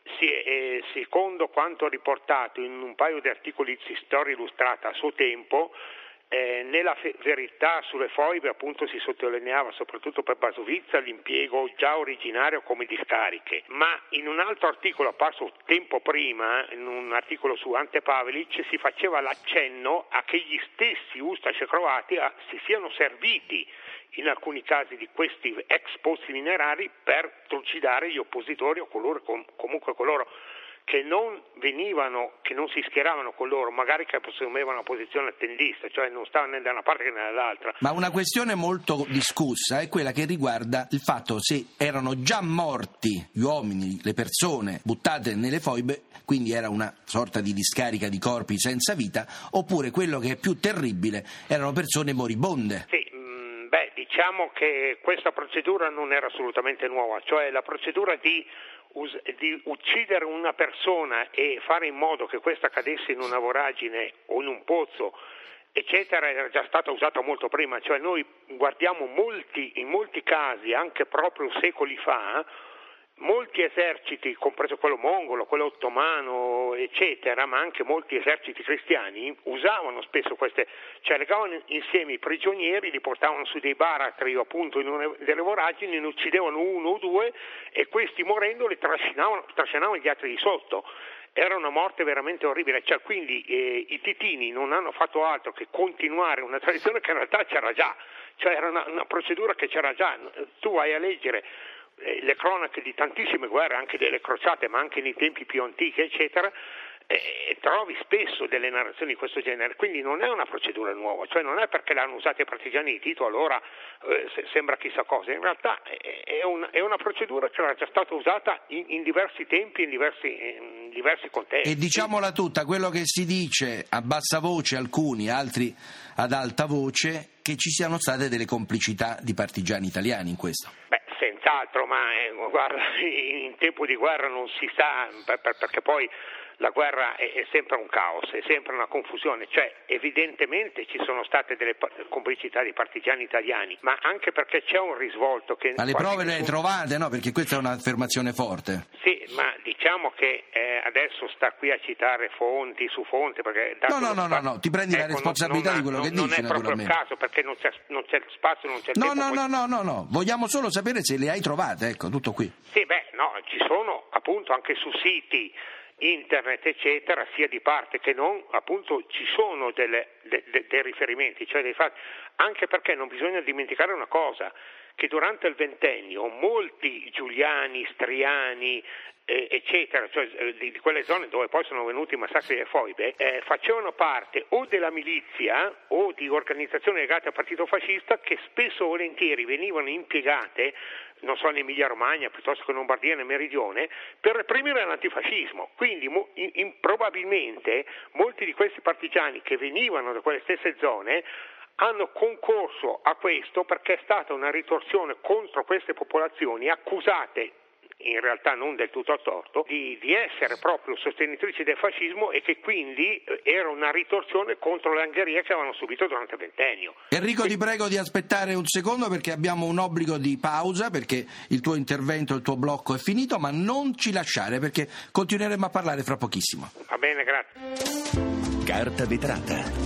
secondo quanto riportato in un paio di articoli di Storia Illustrata a suo tempo, nella verità sulle foibe appunto si sottolineava soprattutto per Basovizza l'impiego già originario come discariche, ma in un altro articolo apparso tempo prima, in un articolo su Ante Pavelic, si faceva l'accenno a che gli stessi ustaši croati si siano serviti in alcuni casi di questi ex pozzi minerari per trucidare gli oppositori o comunque coloro che non si schieravano con loro, magari che assumevano una posizione attendista, cioè non stavano né da una parte che né dall'altra. Ma una questione molto discussa è quella che riguarda il fatto se erano già morti gli uomini, le persone buttate nelle foibe, quindi era una sorta di discarica di corpi senza vita, oppure quello che è più terribile, erano persone moribonde. Sì. Diciamo che questa procedura non era assolutamente nuova, cioè la procedura di uccidere una persona e fare in modo che questa cadesse in una voragine o in un pozzo, eccetera, era già stata usata molto prima, cioè noi guardiamo in molti casi, anche proprio secoli fa, molti eserciti, compreso quello mongolo, quello ottomano, eccetera, ma anche molti eserciti cristiani usavano spesso legavano insieme i prigionieri, li portavano su dei baratri o appunto in una delle voragini, ne uccidevano uno o due e questi morendo li trascinavano gli altri di sotto. Era una morte veramente orribile, quindi i titini non hanno fatto altro che continuare una tradizione che in realtà c'era già, cioè era una procedura che c'era già. Tu vai a leggere le cronache di tantissime guerre, anche delle crociate, ma anche nei tempi più antichi, eccetera, trovi spesso delle narrazioni di questo genere, quindi non è una procedura nuova, cioè non è perché l'hanno usata i partigiani di Tito allora sembra chissà cosa, in realtà è una procedura che era già stata usata in diversi tempi, in diversi contesti. E diciamola tutta, quello che si dice a bassa voce alcuni, altri ad alta voce, che ci siano state delle complicità di partigiani italiani in questo. Beh, senz'altro, ma guarda, in tempo di guerra non si sa, perché poi la guerra è sempre un caos, è sempre una confusione, cioè evidentemente ci sono state delle complicità di partigiani italiani, ma anche perché c'è un risvolto che... Ma le prove le hai trovate, no? Perché questa è un'affermazione forte. Sì, ma diciamo che adesso sta qui a citare fonti su fonti, perché... No, ti prendi la responsabilità di quello che dici, naturalmente. Non è proprio il caso, perché non c'è spazio, non c'è tempo. No, vogliamo solo sapere se le hai trovate, ecco, tutto qui. Sì, ci sono appunto anche su siti internet eccetera, sia di parte che non, appunto ci sono dei riferimenti, cioè dei fatti, anche perché non bisogna dimenticare una cosa, che durante il ventennio molti giuliani, striani eccetera, cioè di quelle zone dove poi sono venuti i massacri delle foibe, facevano parte o della milizia o di organizzazioni legate al partito fascista che spesso e volentieri venivano impiegate, non so, in Emilia Romagna piuttosto che in Lombardia e nel Meridione, per reprimere l'antifascismo. Quindi probabilmente molti di questi partigiani che venivano da quelle stesse zone hanno concorso a questo perché è stata una ritorsione contro queste popolazioni accusate, in realtà non del tutto a torto, di essere proprio sostenitrici del fascismo e che quindi era una ritorsione contro l'angheria che avevano subito durante il ventennio. Enrico, ti prego di aspettare un secondo perché abbiamo un obbligo di pausa, perché il tuo intervento, il tuo blocco è finito, ma non ci lasciare perché continueremo a parlare fra pochissimo. Va bene, grazie. Carta vetrata.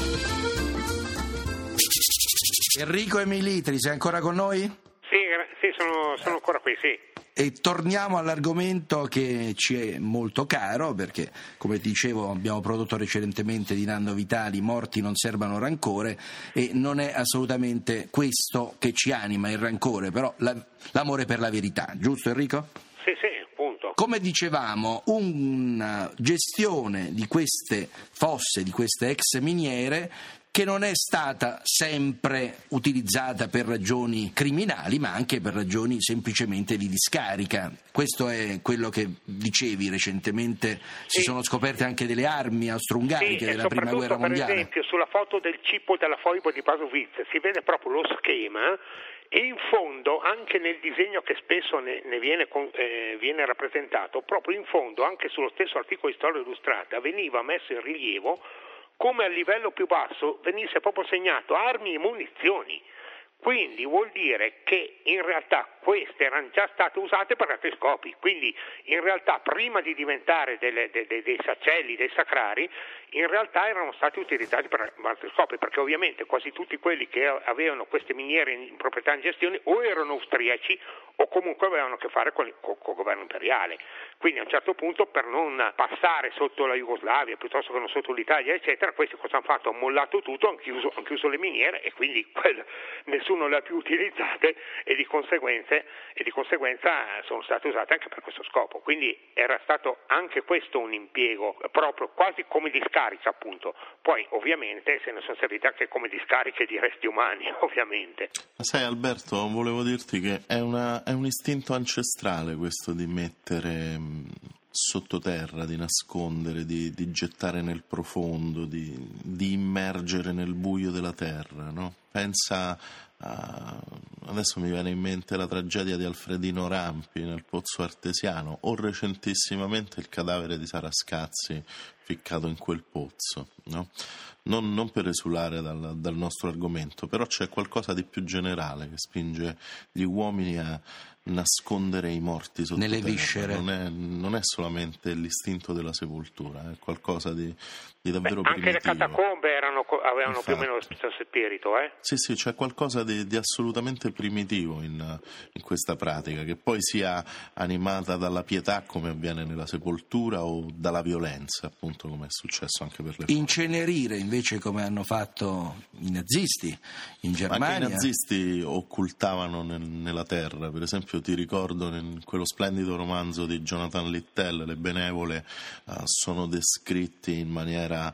Enrico Emilitri, sei ancora con noi? Sì, sono ancora qui, sì. E torniamo all'argomento che ci è molto caro perché, come dicevo, abbiamo prodotto recentemente di Nando Vitali Morti non serbano rancore, e non è assolutamente questo che ci anima, il rancore, però l'amore per la verità, giusto Enrico? Sì, appunto. Come dicevamo, una gestione di queste fosse, di queste ex miniere, che non è stata sempre utilizzata per ragioni criminali, ma anche per ragioni semplicemente di discarica. Questo è quello che dicevi recentemente, si sono scoperte anche delle armi austro-ungariche della Prima Guerra Mondiale. Per esempio sulla foto del cippo della foiba di Basovizza si vede proprio lo schema, e in fondo anche nel disegno che spesso ne viene rappresentato, proprio in fondo anche sullo stesso articolo di Storia Illustrata veniva messo in rilievo come a livello più basso venisse proprio segnato armi e munizioni. Quindi vuol dire che in realtà queste erano già state usate per altri scopi, quindi in realtà prima di diventare dei saccelli, dei sacrari, in realtà erano stati utilizzati per altri scopi, perché ovviamente quasi tutti quelli che avevano queste miniere in proprietà in gestione o erano austriaci o comunque avevano a che fare con il governo imperiale. Quindi a un certo punto, per non passare sotto la Jugoslavia piuttosto che non sotto l'Italia eccetera, questi cosa hanno fatto? Hanno mollato tutto, hanno chiuso le miniere e quindi nessuno le ha più utilizzate e di conseguenza sono state usate anche per questo scopo. Quindi era stato anche questo un impiego proprio quasi come discarica, appunto. Poi ovviamente se ne sono servite anche come discariche di resti umani, ovviamente. Ma sai Alberto, volevo dirti che è un istinto ancestrale questo di mettere sottoterra, di nascondere, di gettare nel profondo, di immergere nel buio della terra, no? Pensa adesso mi viene in mente la tragedia di Alfredino Rampi nel Pozzo Artesiano, o recentissimamente il cadavere di Sara Scazzi ficcato in quel pozzo, no? Non per esulare dal nostro argomento, però c'è qualcosa di più generale che spinge gli uomini a nascondere i morti sotto nelle terra. viscere. Non è solamente l'istinto della sepoltura, è qualcosa di davvero primitivo. Anche le catacombe avevano Infatti. più o meno lo stesso spirito, Sì, c'è qualcosa di assolutamente primitivo in questa pratica, che poi sia animata dalla pietà come avviene nella sepoltura o dalla violenza, appunto, come è successo anche per le fosse. Incenerire invece, come hanno fatto i nazisti in Germania. Anche i nazisti occultavano nella terra, per esempio esempio ti ricordo in quello splendido romanzo di Jonathan Littell, Le benevole, sono descritti in maniera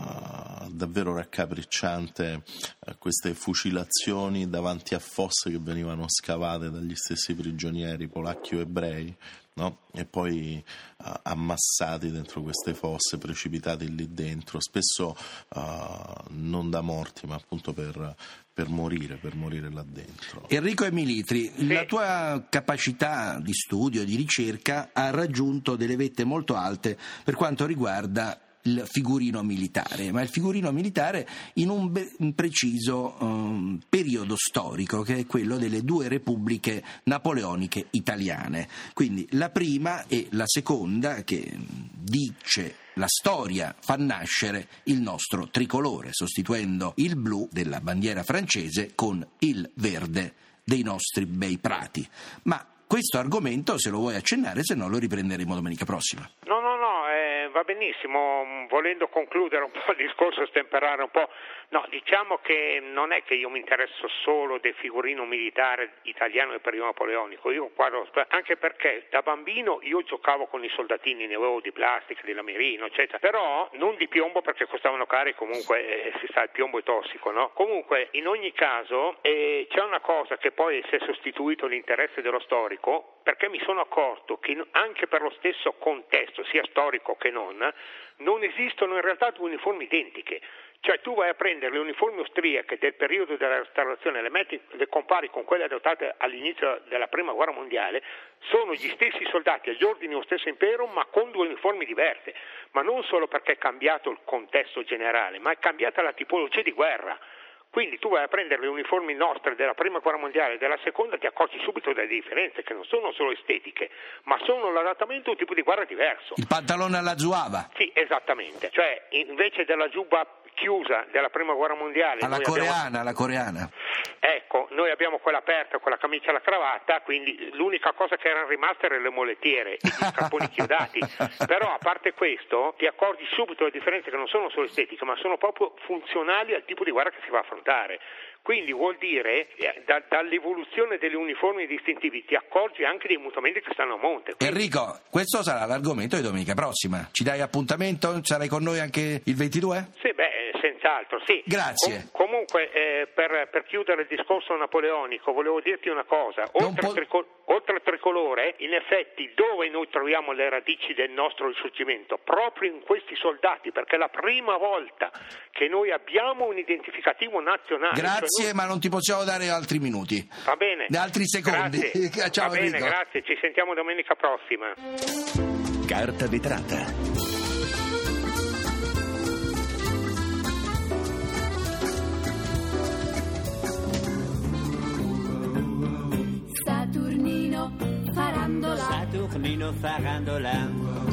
davvero raccapricciante queste fucilazioni davanti a fosse che venivano scavate dagli stessi prigionieri polacchi o ebrei, no? E poi ammassati dentro queste fosse, precipitati lì dentro, spesso non da morti ma appunto per morire là dentro. Enrico Emilitri, sì. La tua capacità di studio e di ricerca ha raggiunto delle vette molto alte per quanto riguarda il figurino militare, ma il figurino militare in un preciso periodo storico, che è quello delle due repubbliche napoleoniche italiane, quindi la prima e la seconda, che dice la storia fa nascere il nostro tricolore, sostituendo il blu della bandiera francese con il verde dei nostri bei prati. Ma questo argomento, se lo vuoi accennare, se no lo riprenderemo domenica prossima. No, va benissimo, volendo concludere un po' il discorso, stemperare un po', no, diciamo che non è che io mi interesso solo del figurino militare italiano del periodo napoleonico, io guardo, anche perché da bambino io giocavo con i soldatini, ne avevo di plastica, di lamerino, eccetera, però non di piombo perché costavano cari, comunque si sa, il piombo è tossico, no? Comunque, in ogni caso, c'è una cosa che poi si è sostituito l'interesse dello storico, perché mi sono accorto che anche per lo stesso contesto, sia storico che non esistono in realtà due uniformi identiche. Cioè tu vai a prendere le uniformi austriache del periodo della restaurazione, le compari con quelle adottate all'inizio della prima guerra mondiale, sono gli stessi soldati agli ordini dello stesso impero ma con due uniformi diverse, ma non solo perché è cambiato il contesto generale, ma è cambiata la tipologia di guerra. Quindi tu vai a prendere le uniformi nostre della prima guerra mondiale e della seconda, ti accorgi subito delle differenze che non sono solo estetiche, ma sono l'adattamento a un tipo di guerra diverso. Il pantalone alla zuava. Sì, esattamente. Cioè, invece della giubba chiusa della prima guerra mondiale, alla coreana. Ecco, noi abbiamo quella aperta con la camicia e alla cravatta, quindi l'unica cosa che erano rimaste erano le molettiere e gli scarponi chiodati. Però a parte questo ti accorgi subito le differenze che non sono solo estetiche, ma sono proprio funzionali al tipo di guerra che si va a affrontare. Quindi vuol dire, dall'evoluzione delle uniformi distintivi ti accorgi anche dei mutamenti che stanno a monte. Quindi... Enrico, questo sarà l'argomento di domenica prossima. Ci dai appuntamento? Sarai con noi anche il 22? Sì, senz'altro, sì. Grazie. Comunque, per chiudere il discorso napoleonico, volevo dirti una cosa. Oltre al tricolore, in effetti, dove noi troviamo le radici del nostro risorgimento? Proprio in questi soldati, perché è la prima volta che noi abbiamo un identificativo nazionale. Grazie, ma non ti possiamo dare altri minuti. Va bene. Altri secondi. Grazie. Ciao, Va bene, Enrico. grazie. Ci sentiamo domenica prossima. Carta vetrata. Saturnino farandola.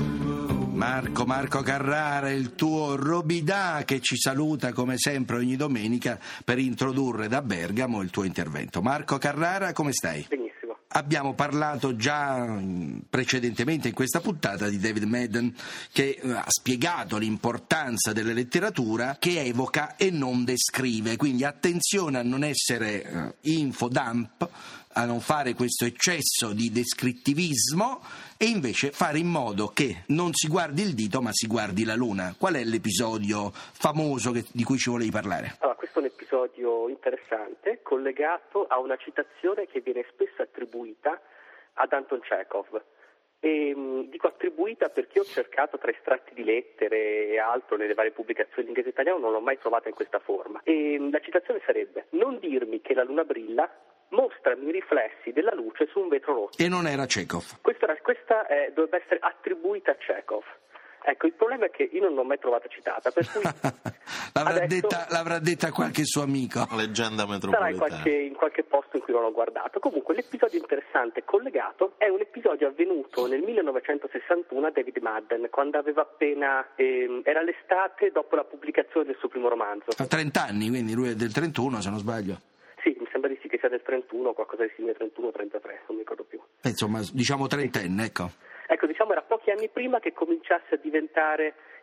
Marco Carrara, il tuo Robidà, che ci saluta come sempre ogni domenica per introdurre da Bergamo il tuo intervento. Marco Carrara, come stai? Benissimo. Abbiamo parlato già precedentemente in questa puntata di David Madden, che ha spiegato l'importanza della letteratura che evoca e non descrive, quindi attenzione a non essere infodump, a non fare questo eccesso di descrittivismo e invece fare in modo che non si guardi il dito ma si guardi la luna. Qual è l'episodio famoso di cui ci volevi parlare? Allora, questo è un episodio interessante collegato a una citazione che viene spesso attribuita ad Anton Chekhov. E dico attribuita perché ho cercato tra estratti di lettere e altro nelle varie pubblicazioni in inglese e italiano, non l'ho mai trovata in questa forma. E la citazione sarebbe: non dirmi che la luna brilla, mostrami i riflessi della luce su un vetro rotto. E non era Chekhov. Questa dovrebbe essere attribuita a Chekhov. Ecco, il problema è che io non l'ho mai trovata citata, per cui l'avrà detta qualche suo amico. Leggenda sarà metropolitana. in qualche posto in cui non ho guardato. Comunque l'episodio interessante collegato è un episodio avvenuto nel 1961 a David Madden, quando aveva appena era l'estate dopo la pubblicazione del suo primo romanzo. Ha 30 anni, quindi lui è del 31 se non sbaglio. Sì, mi sembra di sì, che sia del 31 o qualcosa di simile, 31-33, non mi ricordo più. Insomma, diciamo trentenne, ecco. Ecco, diciamo era pochi anni prima che cominciasse a diventare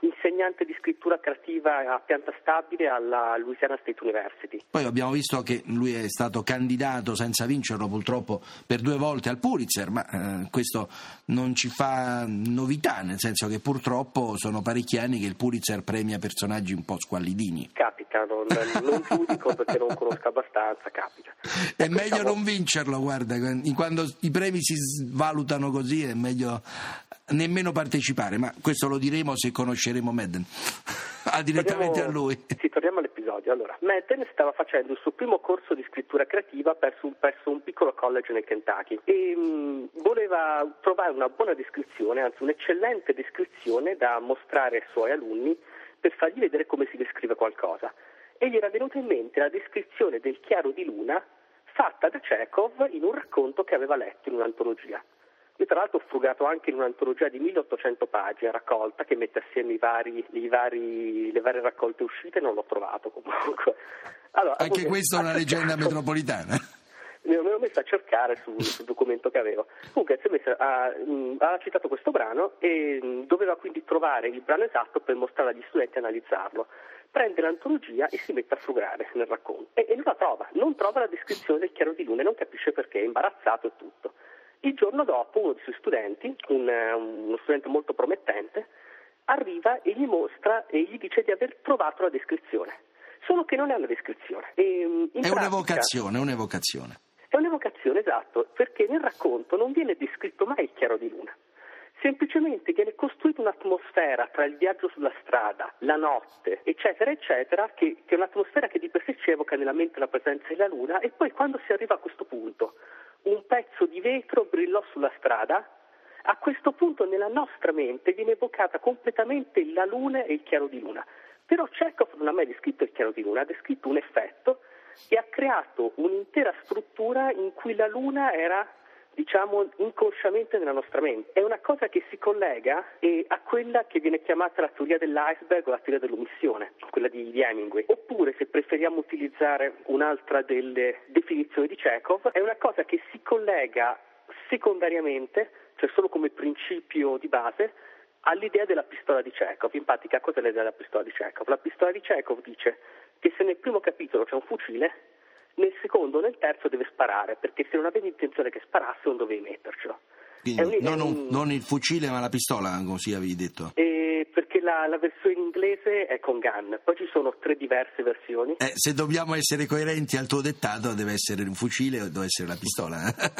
insegnante di scrittura creativa a pianta stabile alla Louisiana State University. Poi abbiamo visto che lui è stato candidato senza vincerlo purtroppo per 2 volte al Pulitzer, ma questo non ci fa novità, nel senso che purtroppo sono parecchi anni che il Pulitzer premia personaggi un po' squallidini. Capita, non giudico perché non conosco abbastanza, capita. È meglio non vincerlo, guarda, quando i premi si valutano così è meglio nemmeno partecipare, ma questo lo diremo se conosceremo Madden. Direttamente a lui. Sì, torniamo all'episodio. Allora, Madden stava facendo il suo primo corso di scrittura creativa presso un piccolo college nel Kentucky e voleva trovare una buona descrizione, anzi un'eccellente descrizione da mostrare ai suoi alunni per fargli vedere come si descrive qualcosa. E gli era venuta in mente la descrizione del chiaro di luna fatta da Chekhov in un racconto che aveva letto in un'antologia. Io tra l'altro ho frugato anche in un'antologia di 1800 pagine raccolta che mette assieme le varie raccolte uscite, non l'ho trovato comunque. Allora, anche questa è una leggenda metropolitana. Mi ero messo a cercare sul documento che avevo. Comunque ha citato questo brano e doveva quindi trovare il brano esatto per mostrare agli studenti e analizzarlo. Prende l'antologia e si mette a frugare nel racconto e non la trova, non trova la descrizione del chiaro di luna e non capisce perché, è imbarazzato e tutto. Il giorno dopo uno dei suoi studenti, uno studente molto promettente, arriva e gli mostra e gli dice di aver trovato la descrizione, solo che non è una descrizione. È un'evocazione. È un'evocazione, esatto, perché nel racconto non viene descritto mai il chiaro di luna. Semplicemente viene costruita un'atmosfera tra il viaggio sulla strada, la notte, eccetera, eccetera, che è un'atmosfera che di per sé ci evoca nella mente la presenza della luna e poi quando si arriva a questo punto un pezzo di vetro brillò sulla strada, a questo punto nella nostra mente viene evocata completamente la luna e il chiaro di luna. Però Chekhov non ha mai descritto il chiaro di luna, ha descritto un effetto e ha creato un'intera struttura in cui la luna era, diciamo, inconsciamente nella nostra mente. È una cosa che si collega a quella che viene chiamata la teoria dell'iceberg o la teoria dell'omissione, quella di Hemingway. Oppure, se preferiamo utilizzare un'altra delle definizioni di Chekhov, è una cosa che si collega secondariamente, cioè solo come principio di base, all'idea della pistola di Chekhov. In pratica, cosa è l'idea della pistola di Chekhov? La pistola di Chekhov dice che se nel primo capitolo c'è un fucile, nel secondo o nel terzo deve sparare, perché se non avevi intenzione che sparasse non dovevi mettercelo. Quindi non il fucile ma la pistola, così avevi detto. Perché la versione in inglese è con gun, poi ci sono 3 diverse versioni. Se dobbiamo essere coerenti al tuo dettato, deve essere un fucile o deve essere la pistola.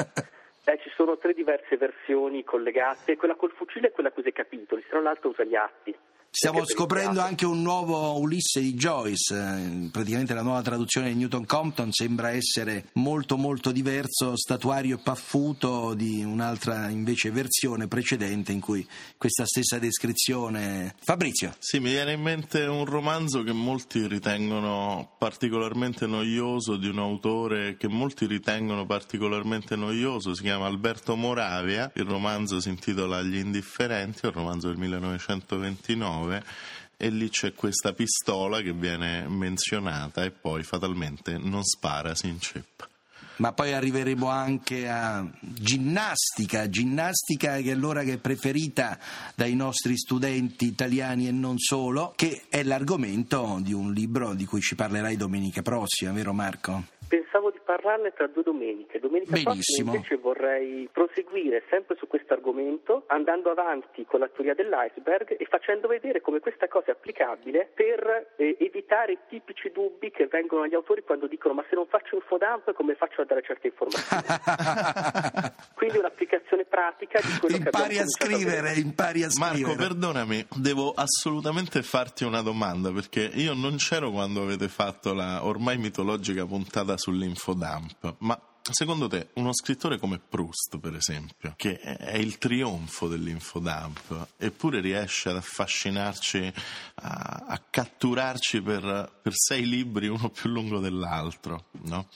Ci sono 3 diverse versioni collegate, quella col fucile e quella con i capitoli, se non l'altro usa gli atti. Stiamo scoprendo anche un nuovo Ulisse di Joyce, praticamente la nuova traduzione di Newton Compton sembra essere molto molto diverso, statuario e paffuto di un'altra invece versione precedente in cui questa stessa descrizione. Fabrizio? Sì, mi viene in mente un romanzo che molti ritengono particolarmente noioso, di un autore che molti ritengono particolarmente noioso, si chiama Alberto Moravia, il romanzo si intitola Gli indifferenti, è un romanzo del 1929 e lì c'è questa pistola che viene menzionata e poi fatalmente non spara, si inceppa. Ma poi arriveremo anche a ginnastica che è l'ora che è preferita dai nostri studenti italiani e non solo, che è l'argomento di un libro di cui ci parlerai domenica prossima, vero Marco? Pensavo di parlarne tra 2 domeniche. Domenica Benissimo. prossima invece vorrei proseguire sempre su questo argomento, andando avanti con la teoria dell'iceberg e facendo vedere come questa cosa è applicabile per evitare i tipici dubbi che vengono agli autori quando dicono ma se non faccio infodump come faccio a dare certe informazioni? Quindi un'applicazione pratica di quello che abbiamo impari a scrivere. Marco, perdonami, devo assolutamente farti una domanda perché io non c'ero quando avete fatto la ormai mitologica puntata sull'infodump, ma secondo te uno scrittore come Proust, per esempio, che è il trionfo dell'infodump, eppure riesce ad affascinarci, a catturarci per 6 libri, uno più lungo dell'altro, no?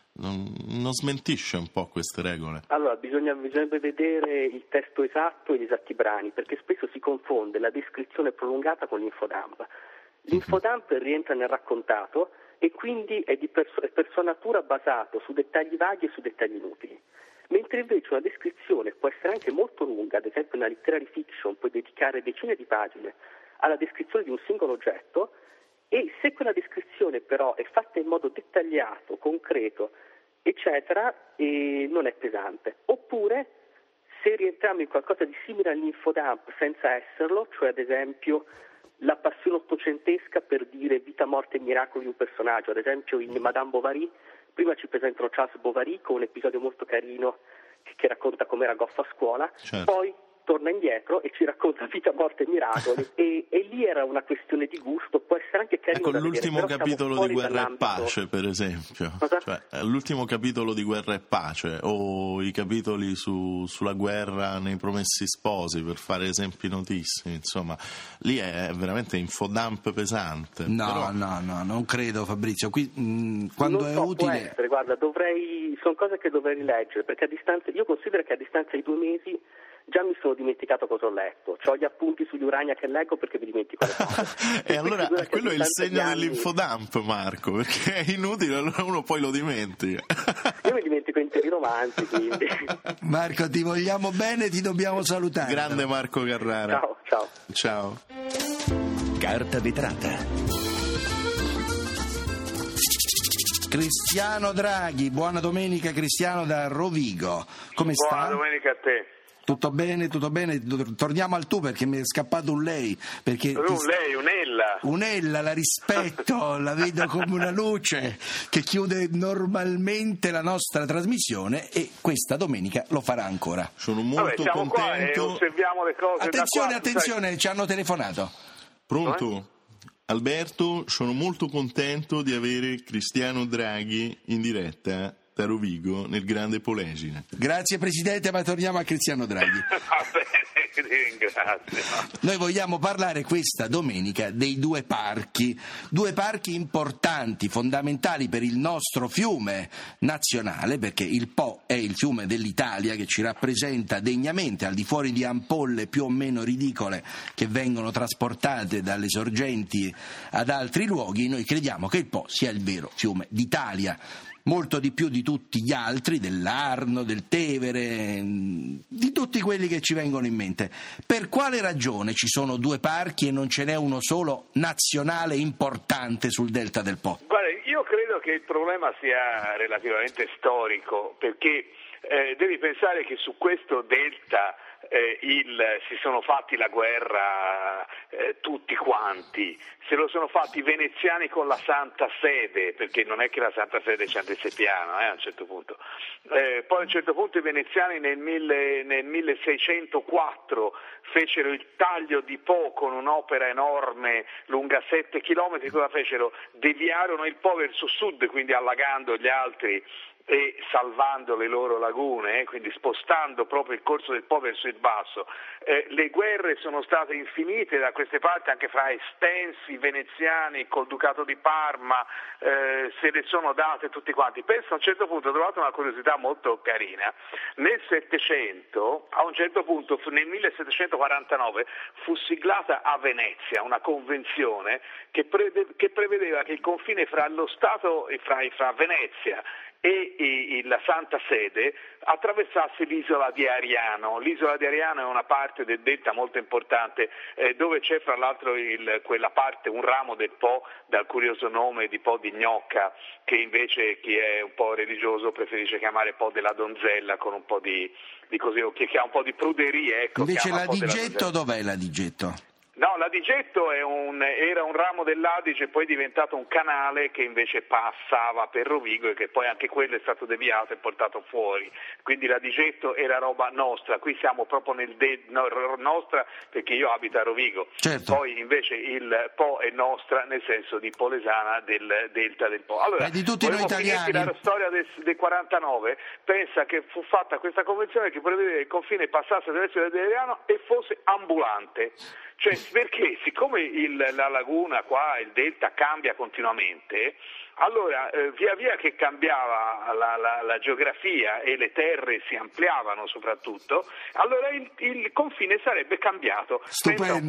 Non smentisce un po' queste regole? Allora, bisognerebbe vedere il testo esatto e gli esatti brani, perché spesso si confonde la descrizione prolungata con l'infodump. L'infodump rientra nel raccontato e quindi è per sua natura basato su dettagli vaghi e su dettagli inutili. mentre invece una descrizione può essere anche molto lunga, ad esempio una literary fiction può dedicare decine di pagine alla descrizione di un singolo oggetto, e se quella descrizione però è fatta in modo dettagliato, concreto, eccetera, non è pesante. Oppure se rientriamo in qualcosa di simile all'infodump senza esserlo, cioè ad esempio la passione ottocentesca per dire vita, morte e miracoli di un personaggio, ad esempio in Madame Bovary prima ci presentano Charles Bovary con un episodio molto carino che racconta com'era goffo a scuola, certo. Poi torna indietro e ci racconta vita, morte e miracoli e lì era una questione di gusto, può essere anche carino. Ecco, l'ultimo vedere, capitolo di Guerra e Pace, per esempio. Cosa? Cioè, l'ultimo capitolo di Guerra e Pace, o i capitoli sulla guerra nei Promessi Sposi, per fare esempi notissimi, insomma, lì è veramente infodump pesante. No, però... no, non credo, Fabrizio. Qui quando non è so, utile... può essere, guarda, sono cose che dovrei rileggere, perché io considero che a distanza di 2 mesi già mi sono dimenticato cosa ho letto. C'ho gli appunti sugli Urania che leggo perché mi dimentico le cose. E allora quello è il segno dell'infodump, Marco, perché è inutile, allora uno poi lo dimentica. Io mi dimentico interi romanzi, quindi. Marco, ti vogliamo bene, ti dobbiamo salutare. Grande Marco Carrara. Ciao. Carta vetrata. Cristiano Draghi, buona domenica Cristiano da Rovigo. Come sta? Buona domenica a te. Tutto bene, torniamo al tu perché mi è scappato un lei. Un'ella, la rispetto, la vedo come una luce che chiude normalmente la nostra trasmissione e questa domenica lo farà ancora. Sono molto contento. Qua e osserviamo le cose. Attenzione, ci hanno telefonato. Pronto? Alberto, sono molto contento di avere Cristiano Draghi in diretta da Rovigo nel Grande Polesine. Grazie Presidente, ma torniamo a Cristiano Draghi. Va bene, ti ringrazio. Noi vogliamo parlare questa domenica dei due parchi importanti, fondamentali per il nostro fiume nazionale, perché il Po è il fiume dell'Italia che ci rappresenta degnamente, al di fuori di ampolle più o meno ridicole che vengono trasportate dalle sorgenti ad altri luoghi. Noi crediamo che il Po sia il vero fiume d'Italia, molto di più di tutti gli altri, dell'Arno, del Tevere, di tutti quelli che ci vengono in mente. Per quale ragione ci sono due parchi e non ce n'è uno solo nazionale importante sul delta del Po? Guarda, io credo che il problema sia relativamente storico, perché devi pensare che su questo delta si sono fatti la guerra tutti quanti, se lo sono fatti i veneziani con la Santa Sede, perché non è che la Santa Sede ci andesse piano a un certo punto, poi a un certo punto i veneziani nel 1604 fecero il taglio di Po con un'opera enorme lunga 7 chilometri. Cosa fecero? Deviarono il Po verso sud, quindi allagando gli altri e salvando le loro lagune, quindi spostando proprio il corso del Po verso il basso. Le guerre sono state infinite da queste parti, anche fra estensi veneziani col Ducato di Parma, se le sono date tutti quanti. Penso a un certo punto, ho trovato una curiosità molto carina, nel Settecento, a un certo punto, nel 1749, fu siglata a Venezia una convenzione che prevedeva che il confine fra lo Stato e fra Venezia e la Santa Sede attraversasse l'isola di Ariano. L'isola di Ariano è una parte del delta molto importante, dove c'è fra l'altro quella parte, un ramo del Po dal curioso nome di Po di Gnocca, che invece chi è un po' religioso preferisce chiamare Po della Donzella, con un po' di così, che ha un po' di pruderia. Ecco, invece l'Adigetto dov'è l'Adigetto? No, l'Adigetto era un ramo dell'Adige e poi è diventato un canale che invece passava per Rovigo e che poi anche quello è stato deviato e portato fuori. Quindi l'Adigetto era roba nostra, qui siamo proprio nostra perché io abito a Rovigo. Certo. Poi invece il Po è nostra nel senso di polesana del delta del Po. Allora, di tutti noi italiani. La storia del 49, pensa che fu fatta questa convenzione che prevedeva che il confine passasse attraverso l'Adriano e fosse ambulante. Cioè, perché siccome la laguna qua, il delta cambia continuamente, allora via via che cambiava la geografia e le terre si ampliavano soprattutto, allora il confine sarebbe cambiato. Stupendo.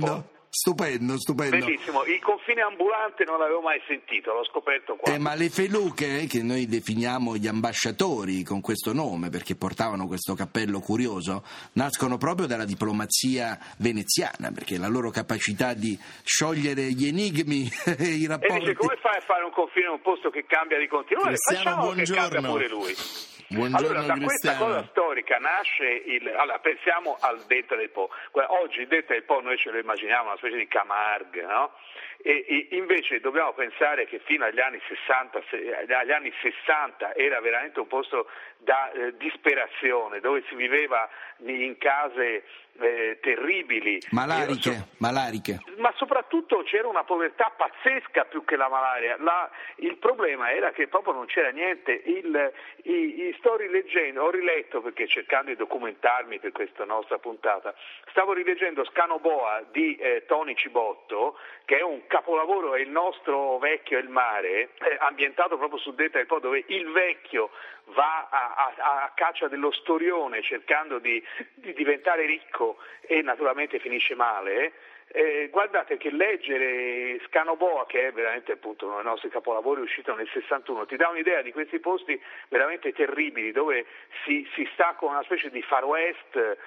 Stupendo. Bellissimo, il confine ambulante non l'avevo mai sentito, l'ho scoperto qua. Ma le feluche, che noi definiamo gli ambasciatori con questo nome perché portavano questo cappello curioso, nascono proprio dalla diplomazia veneziana, perché la loro capacità di sciogliere gli enigmi e i rapporti... E dice, come fai a fare un confine in un posto che cambia di continuo? Facciamo che cambia pure lui. Buongiorno, allora, da questa cosa storica nasce allora, pensiamo al Delta del Po. Oggi il Delta del Po noi ce lo immaginiamo una specie di Camargue, no? E invece dobbiamo pensare che fino agli anni 60 era veramente un posto da disperazione, dove si viveva in case terribili, malariche, ma soprattutto c'era una povertà pazzesca più che la malaria. Il problema era che proprio non c'era niente. Sto rileggendo, ho riletto, perché cercando di documentarmi per questa nostra puntata, stavo rileggendo Scanoboa di Tony Cibotto, che è un capolavoro, è il nostro Vecchio e il mare, ambientato proprio sul Delta del Po, dove il vecchio va a caccia dello storione cercando di diventare ricco e naturalmente finisce male. Guardate che leggere Scanoboa, che è veramente appunto uno dei nostri capolavori, uscito nel 61, ti dà un'idea di questi posti veramente terribili, dove si sta con una specie di Far West,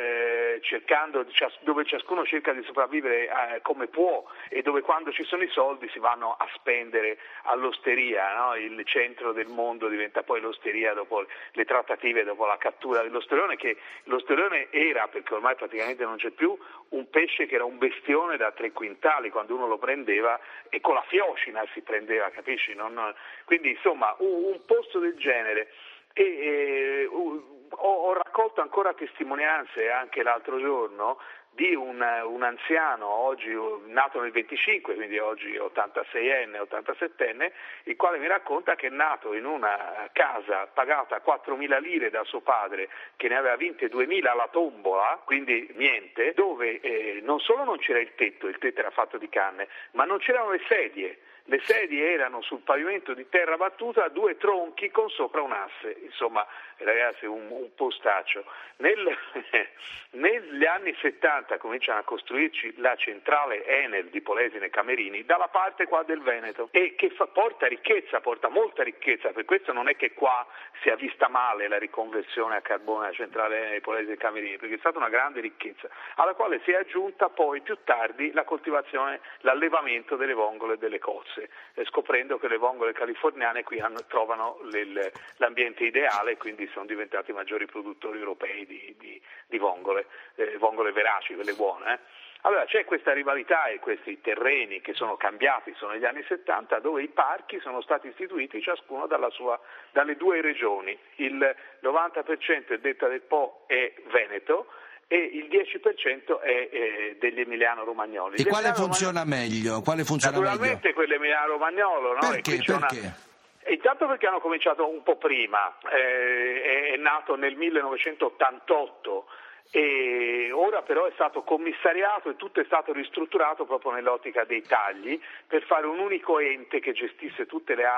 dove ciascuno cerca di sopravvivere come può, e dove quando ci sono i soldi si vanno a spendere all'osteria, no? Il centro del mondo diventa poi l'osteria dopo le trattative, dopo la cattura dello storione, che lo storione era, perché ormai praticamente non c'è più, un pesce che era un bestione da 3 quintali quando uno lo prendeva, e con la fiocina si prendeva, capisci? Quindi insomma un posto del genere. Ho raccolto ancora testimonianze anche l'altro giorno di un anziano, oggi nato nel 25, quindi oggi 86enne, 87enne, il quale mi racconta che è nato in una casa pagata 4.000 lire da suo padre, che ne aveva vinte 2.000 alla tombola, quindi niente, dove non solo non c'era il tetto era fatto di canne, ma non c'erano le sedie. Le sedie erano sul pavimento di terra battuta a 2 tronchi con sopra un asse. Insomma, ragazzi, un postaccio. Negli anni 70 cominciano a costruirci la centrale Enel di Polesine Camerini dalla parte qua del Veneto, e che porta molta ricchezza. Per questo non è che qua sia vista male la riconversione a carbone della centrale Enel di Polesine Camerini, perché è stata una grande ricchezza, alla quale si è aggiunta poi più tardi la coltivazione, l'allevamento delle vongole e delle cozze, scoprendo che le vongole californiane qui trovano l'ambiente ideale, e quindi sono diventati i maggiori produttori europei di vongole veraci, quelle buone. Allora c'è questa rivalità e questi terreni che sono cambiati, sono negli anni 70, dove i parchi sono stati istituiti ciascuno dalle 2 regioni. Il 90% del Delta del Po è Veneto e il 10% è degli emiliano-romagnoli. E quale funziona meglio? Naturalmente quello emiliano-romagnolo, no? Perché? Intanto perché hanno cominciato un po' prima, è nato nel 1988, e ora però è stato commissariato e tutto è stato ristrutturato proprio nell'ottica dei tagli, per fare un unico ente che gestisca tutte le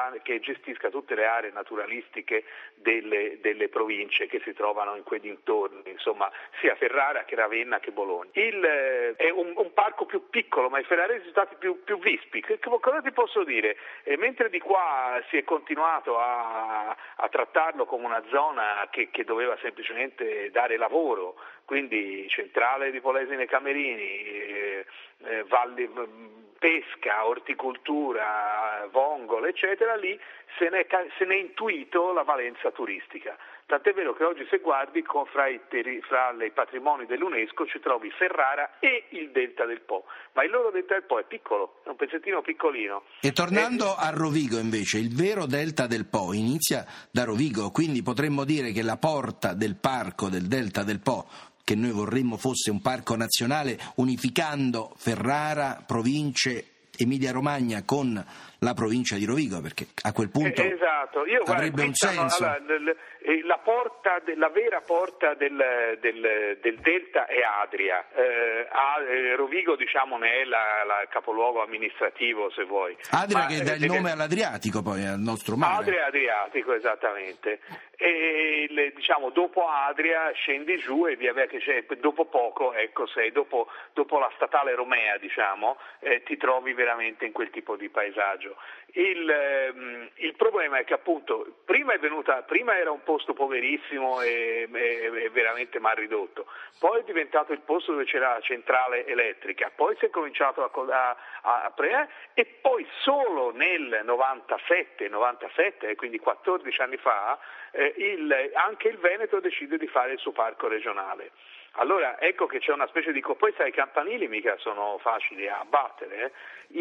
aree naturalistiche delle province che si trovano in quei dintorni, insomma sia Ferrara che Ravenna che Bologna. È un parco più piccolo, ma i ferraresi sono stati più vispi. Cosa ti posso dire? Mentre di qua si è continuato a trattarlo come una zona che doveva semplicemente dare lavoro, quindi centrale di Polesine Camerini, valli, pesca, orticoltura, vongole, eccetera, lì se ne è intuito la valenza turistica. Tant'è vero che oggi, se guardi, fra i patrimoni dell'UNESCO ci trovi Ferrara e il Delta del Po, ma il loro Delta del Po è piccolo, è un pezzettino piccolino. E tornando a Rovigo invece, il vero Delta del Po inizia da Rovigo, quindi potremmo dire che la porta del parco del Delta del Po, che noi vorremmo fosse un parco nazionale, unificando Ferrara, province, Emilia-Romagna con la provincia di Rovigo, perché a quel punto esatto. avrebbe un senso. La vera porta del delta è Adria. Rovigo, diciamo, ne è il capoluogo amministrativo, se vuoi. Adria che dà il nome all'Adriatico, poi al nostro mare. Adria Adriatico, esattamente. E diciamo, dopo Adria scendi giù e via via che c'è, dopo poco, ecco, sei dopo la statale Romea, diciamo, ti trovi veramente in quel tipo di paesaggio. Il problema è che appunto prima era un posto poverissimo e veramente mal ridotto, poi è diventato il posto dove c'era la centrale elettrica, poi si è cominciato a e poi solo nel 97, quindi 14 anni fa, anche il Veneto decide di fare il suo parco regionale. Allora ecco che c'è una specie di... Poi sai, i campanili mica sono facili a abbattere.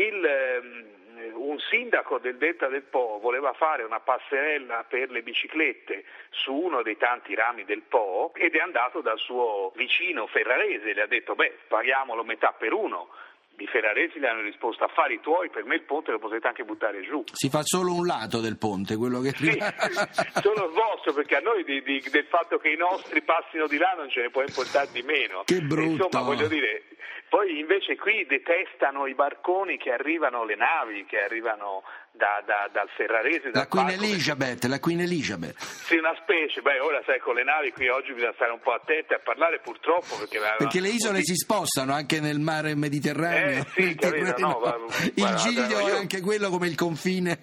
Un sindaco del Delta del Po voleva fare una passerella per le biciclette su uno dei tanti rami del Po ed è andato dal suo vicino ferrarese, le ha detto paghiamolo metà per uno. I ferraresi le hanno risposto: affari tuoi, per me il ponte lo potete anche buttare giù. Si fa solo un lato del ponte, quello che... Sì, solo il vostro, perché a noi del fatto che i nostri passino di là non ce ne può importare di meno. Che brutto! Insomma, voglio dire, poi invece qui detestano i barconi che arrivano, le navi che arrivano dal ferrarese. La Queen Elizabeth. Sì, una specie. Ora sai, con le navi qui oggi bisogna stare un po' attenti a parlare, purtroppo, perché le isole si spostano anche nel mare Mediterraneo. Sì, il Giglio è anche quello come il confine.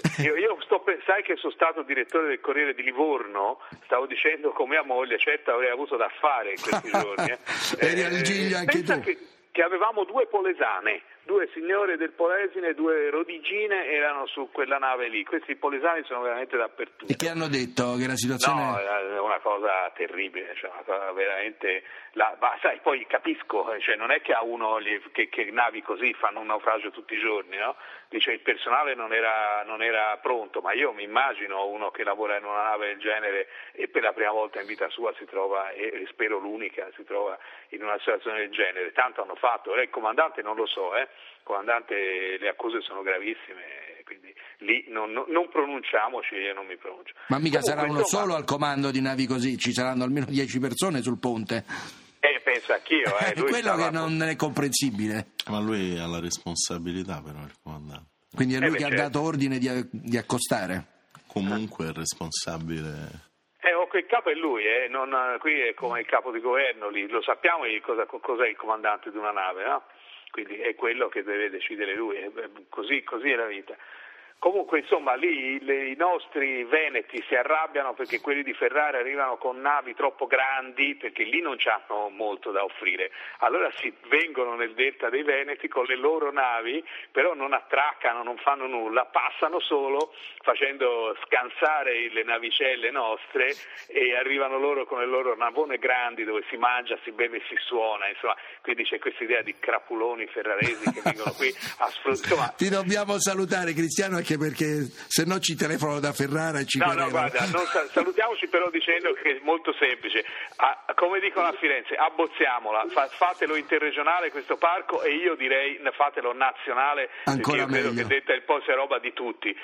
Sai che sono stato direttore del Corriere di Livorno, stavo dicendo con mia moglie, certo avrei avuto da fare in questi giorni. Eri al Giglio anche tu. Che avevamo 2 polesane, 2 signore del Polesine, 2 rodigine erano su quella nave lì. Questi polesani sono veramente dappertutto. E che hanno detto? Che la situazione... No, è una cosa terribile, cioè una cosa veramente... Ma sai, poi capisco, cioè non è che a uno che navi così fanno un naufragio tutti i giorni, no? Dice il personale non era pronto, ma io mi immagino uno che lavora in una nave del genere e per la prima volta in vita sua si trova, e spero l'unica, si trova in una situazione del genere. Tanto hanno fatto, il comandante non lo so, il comandante, le accuse sono gravissime, quindi lì non pronunciamoci, io non mi pronuncio. Ma mica sarà uno solo al comando di navi così, ci saranno almeno 10 persone sul ponte. Penso anch'io. È quello che non è comprensibile. Ma lui ha la responsabilità, però, il comandante. Quindi è lui che ha dato ordine di accostare. Comunque è responsabile. Il capo è lui, qui è come il capo di governo, lì lo sappiamo cos'è il comandante di una nave, no? Quindi è quello che deve decidere lui, così è la vita. Comunque, insomma, lì i nostri veneti si arrabbiano perché quelli di Ferrara arrivano con navi troppo grandi, perché lì non c'hanno molto da offrire. Allora vengono nel delta dei Veneti con le loro navi, però non attraccano, non fanno nulla, passano solo facendo scansare le navicelle nostre e arrivano loro con le loro navone grandi dove si mangia, si beve e si suona, insomma. Quindi c'è questa idea di crapuloni ferraresi che vengono qui a sfruttare. Ti dobbiamo salutare, Cristiano, perché se no ci telefonano da Ferrara e ci No, guarda, salutiamoci però dicendo che è molto semplice. Come dicono a Firenze, abbozziamola, fatelo interregionale questo parco e io direi fatelo nazionale, ancora perché io meglio. Credo che detta il po' sia roba di tutti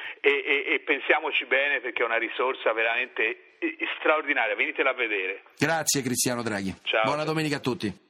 e pensiamoci bene, perché è una risorsa veramente straordinaria, venitela a vedere. Grazie Cristiano Draghi. Ciao. Buona domenica a tutti.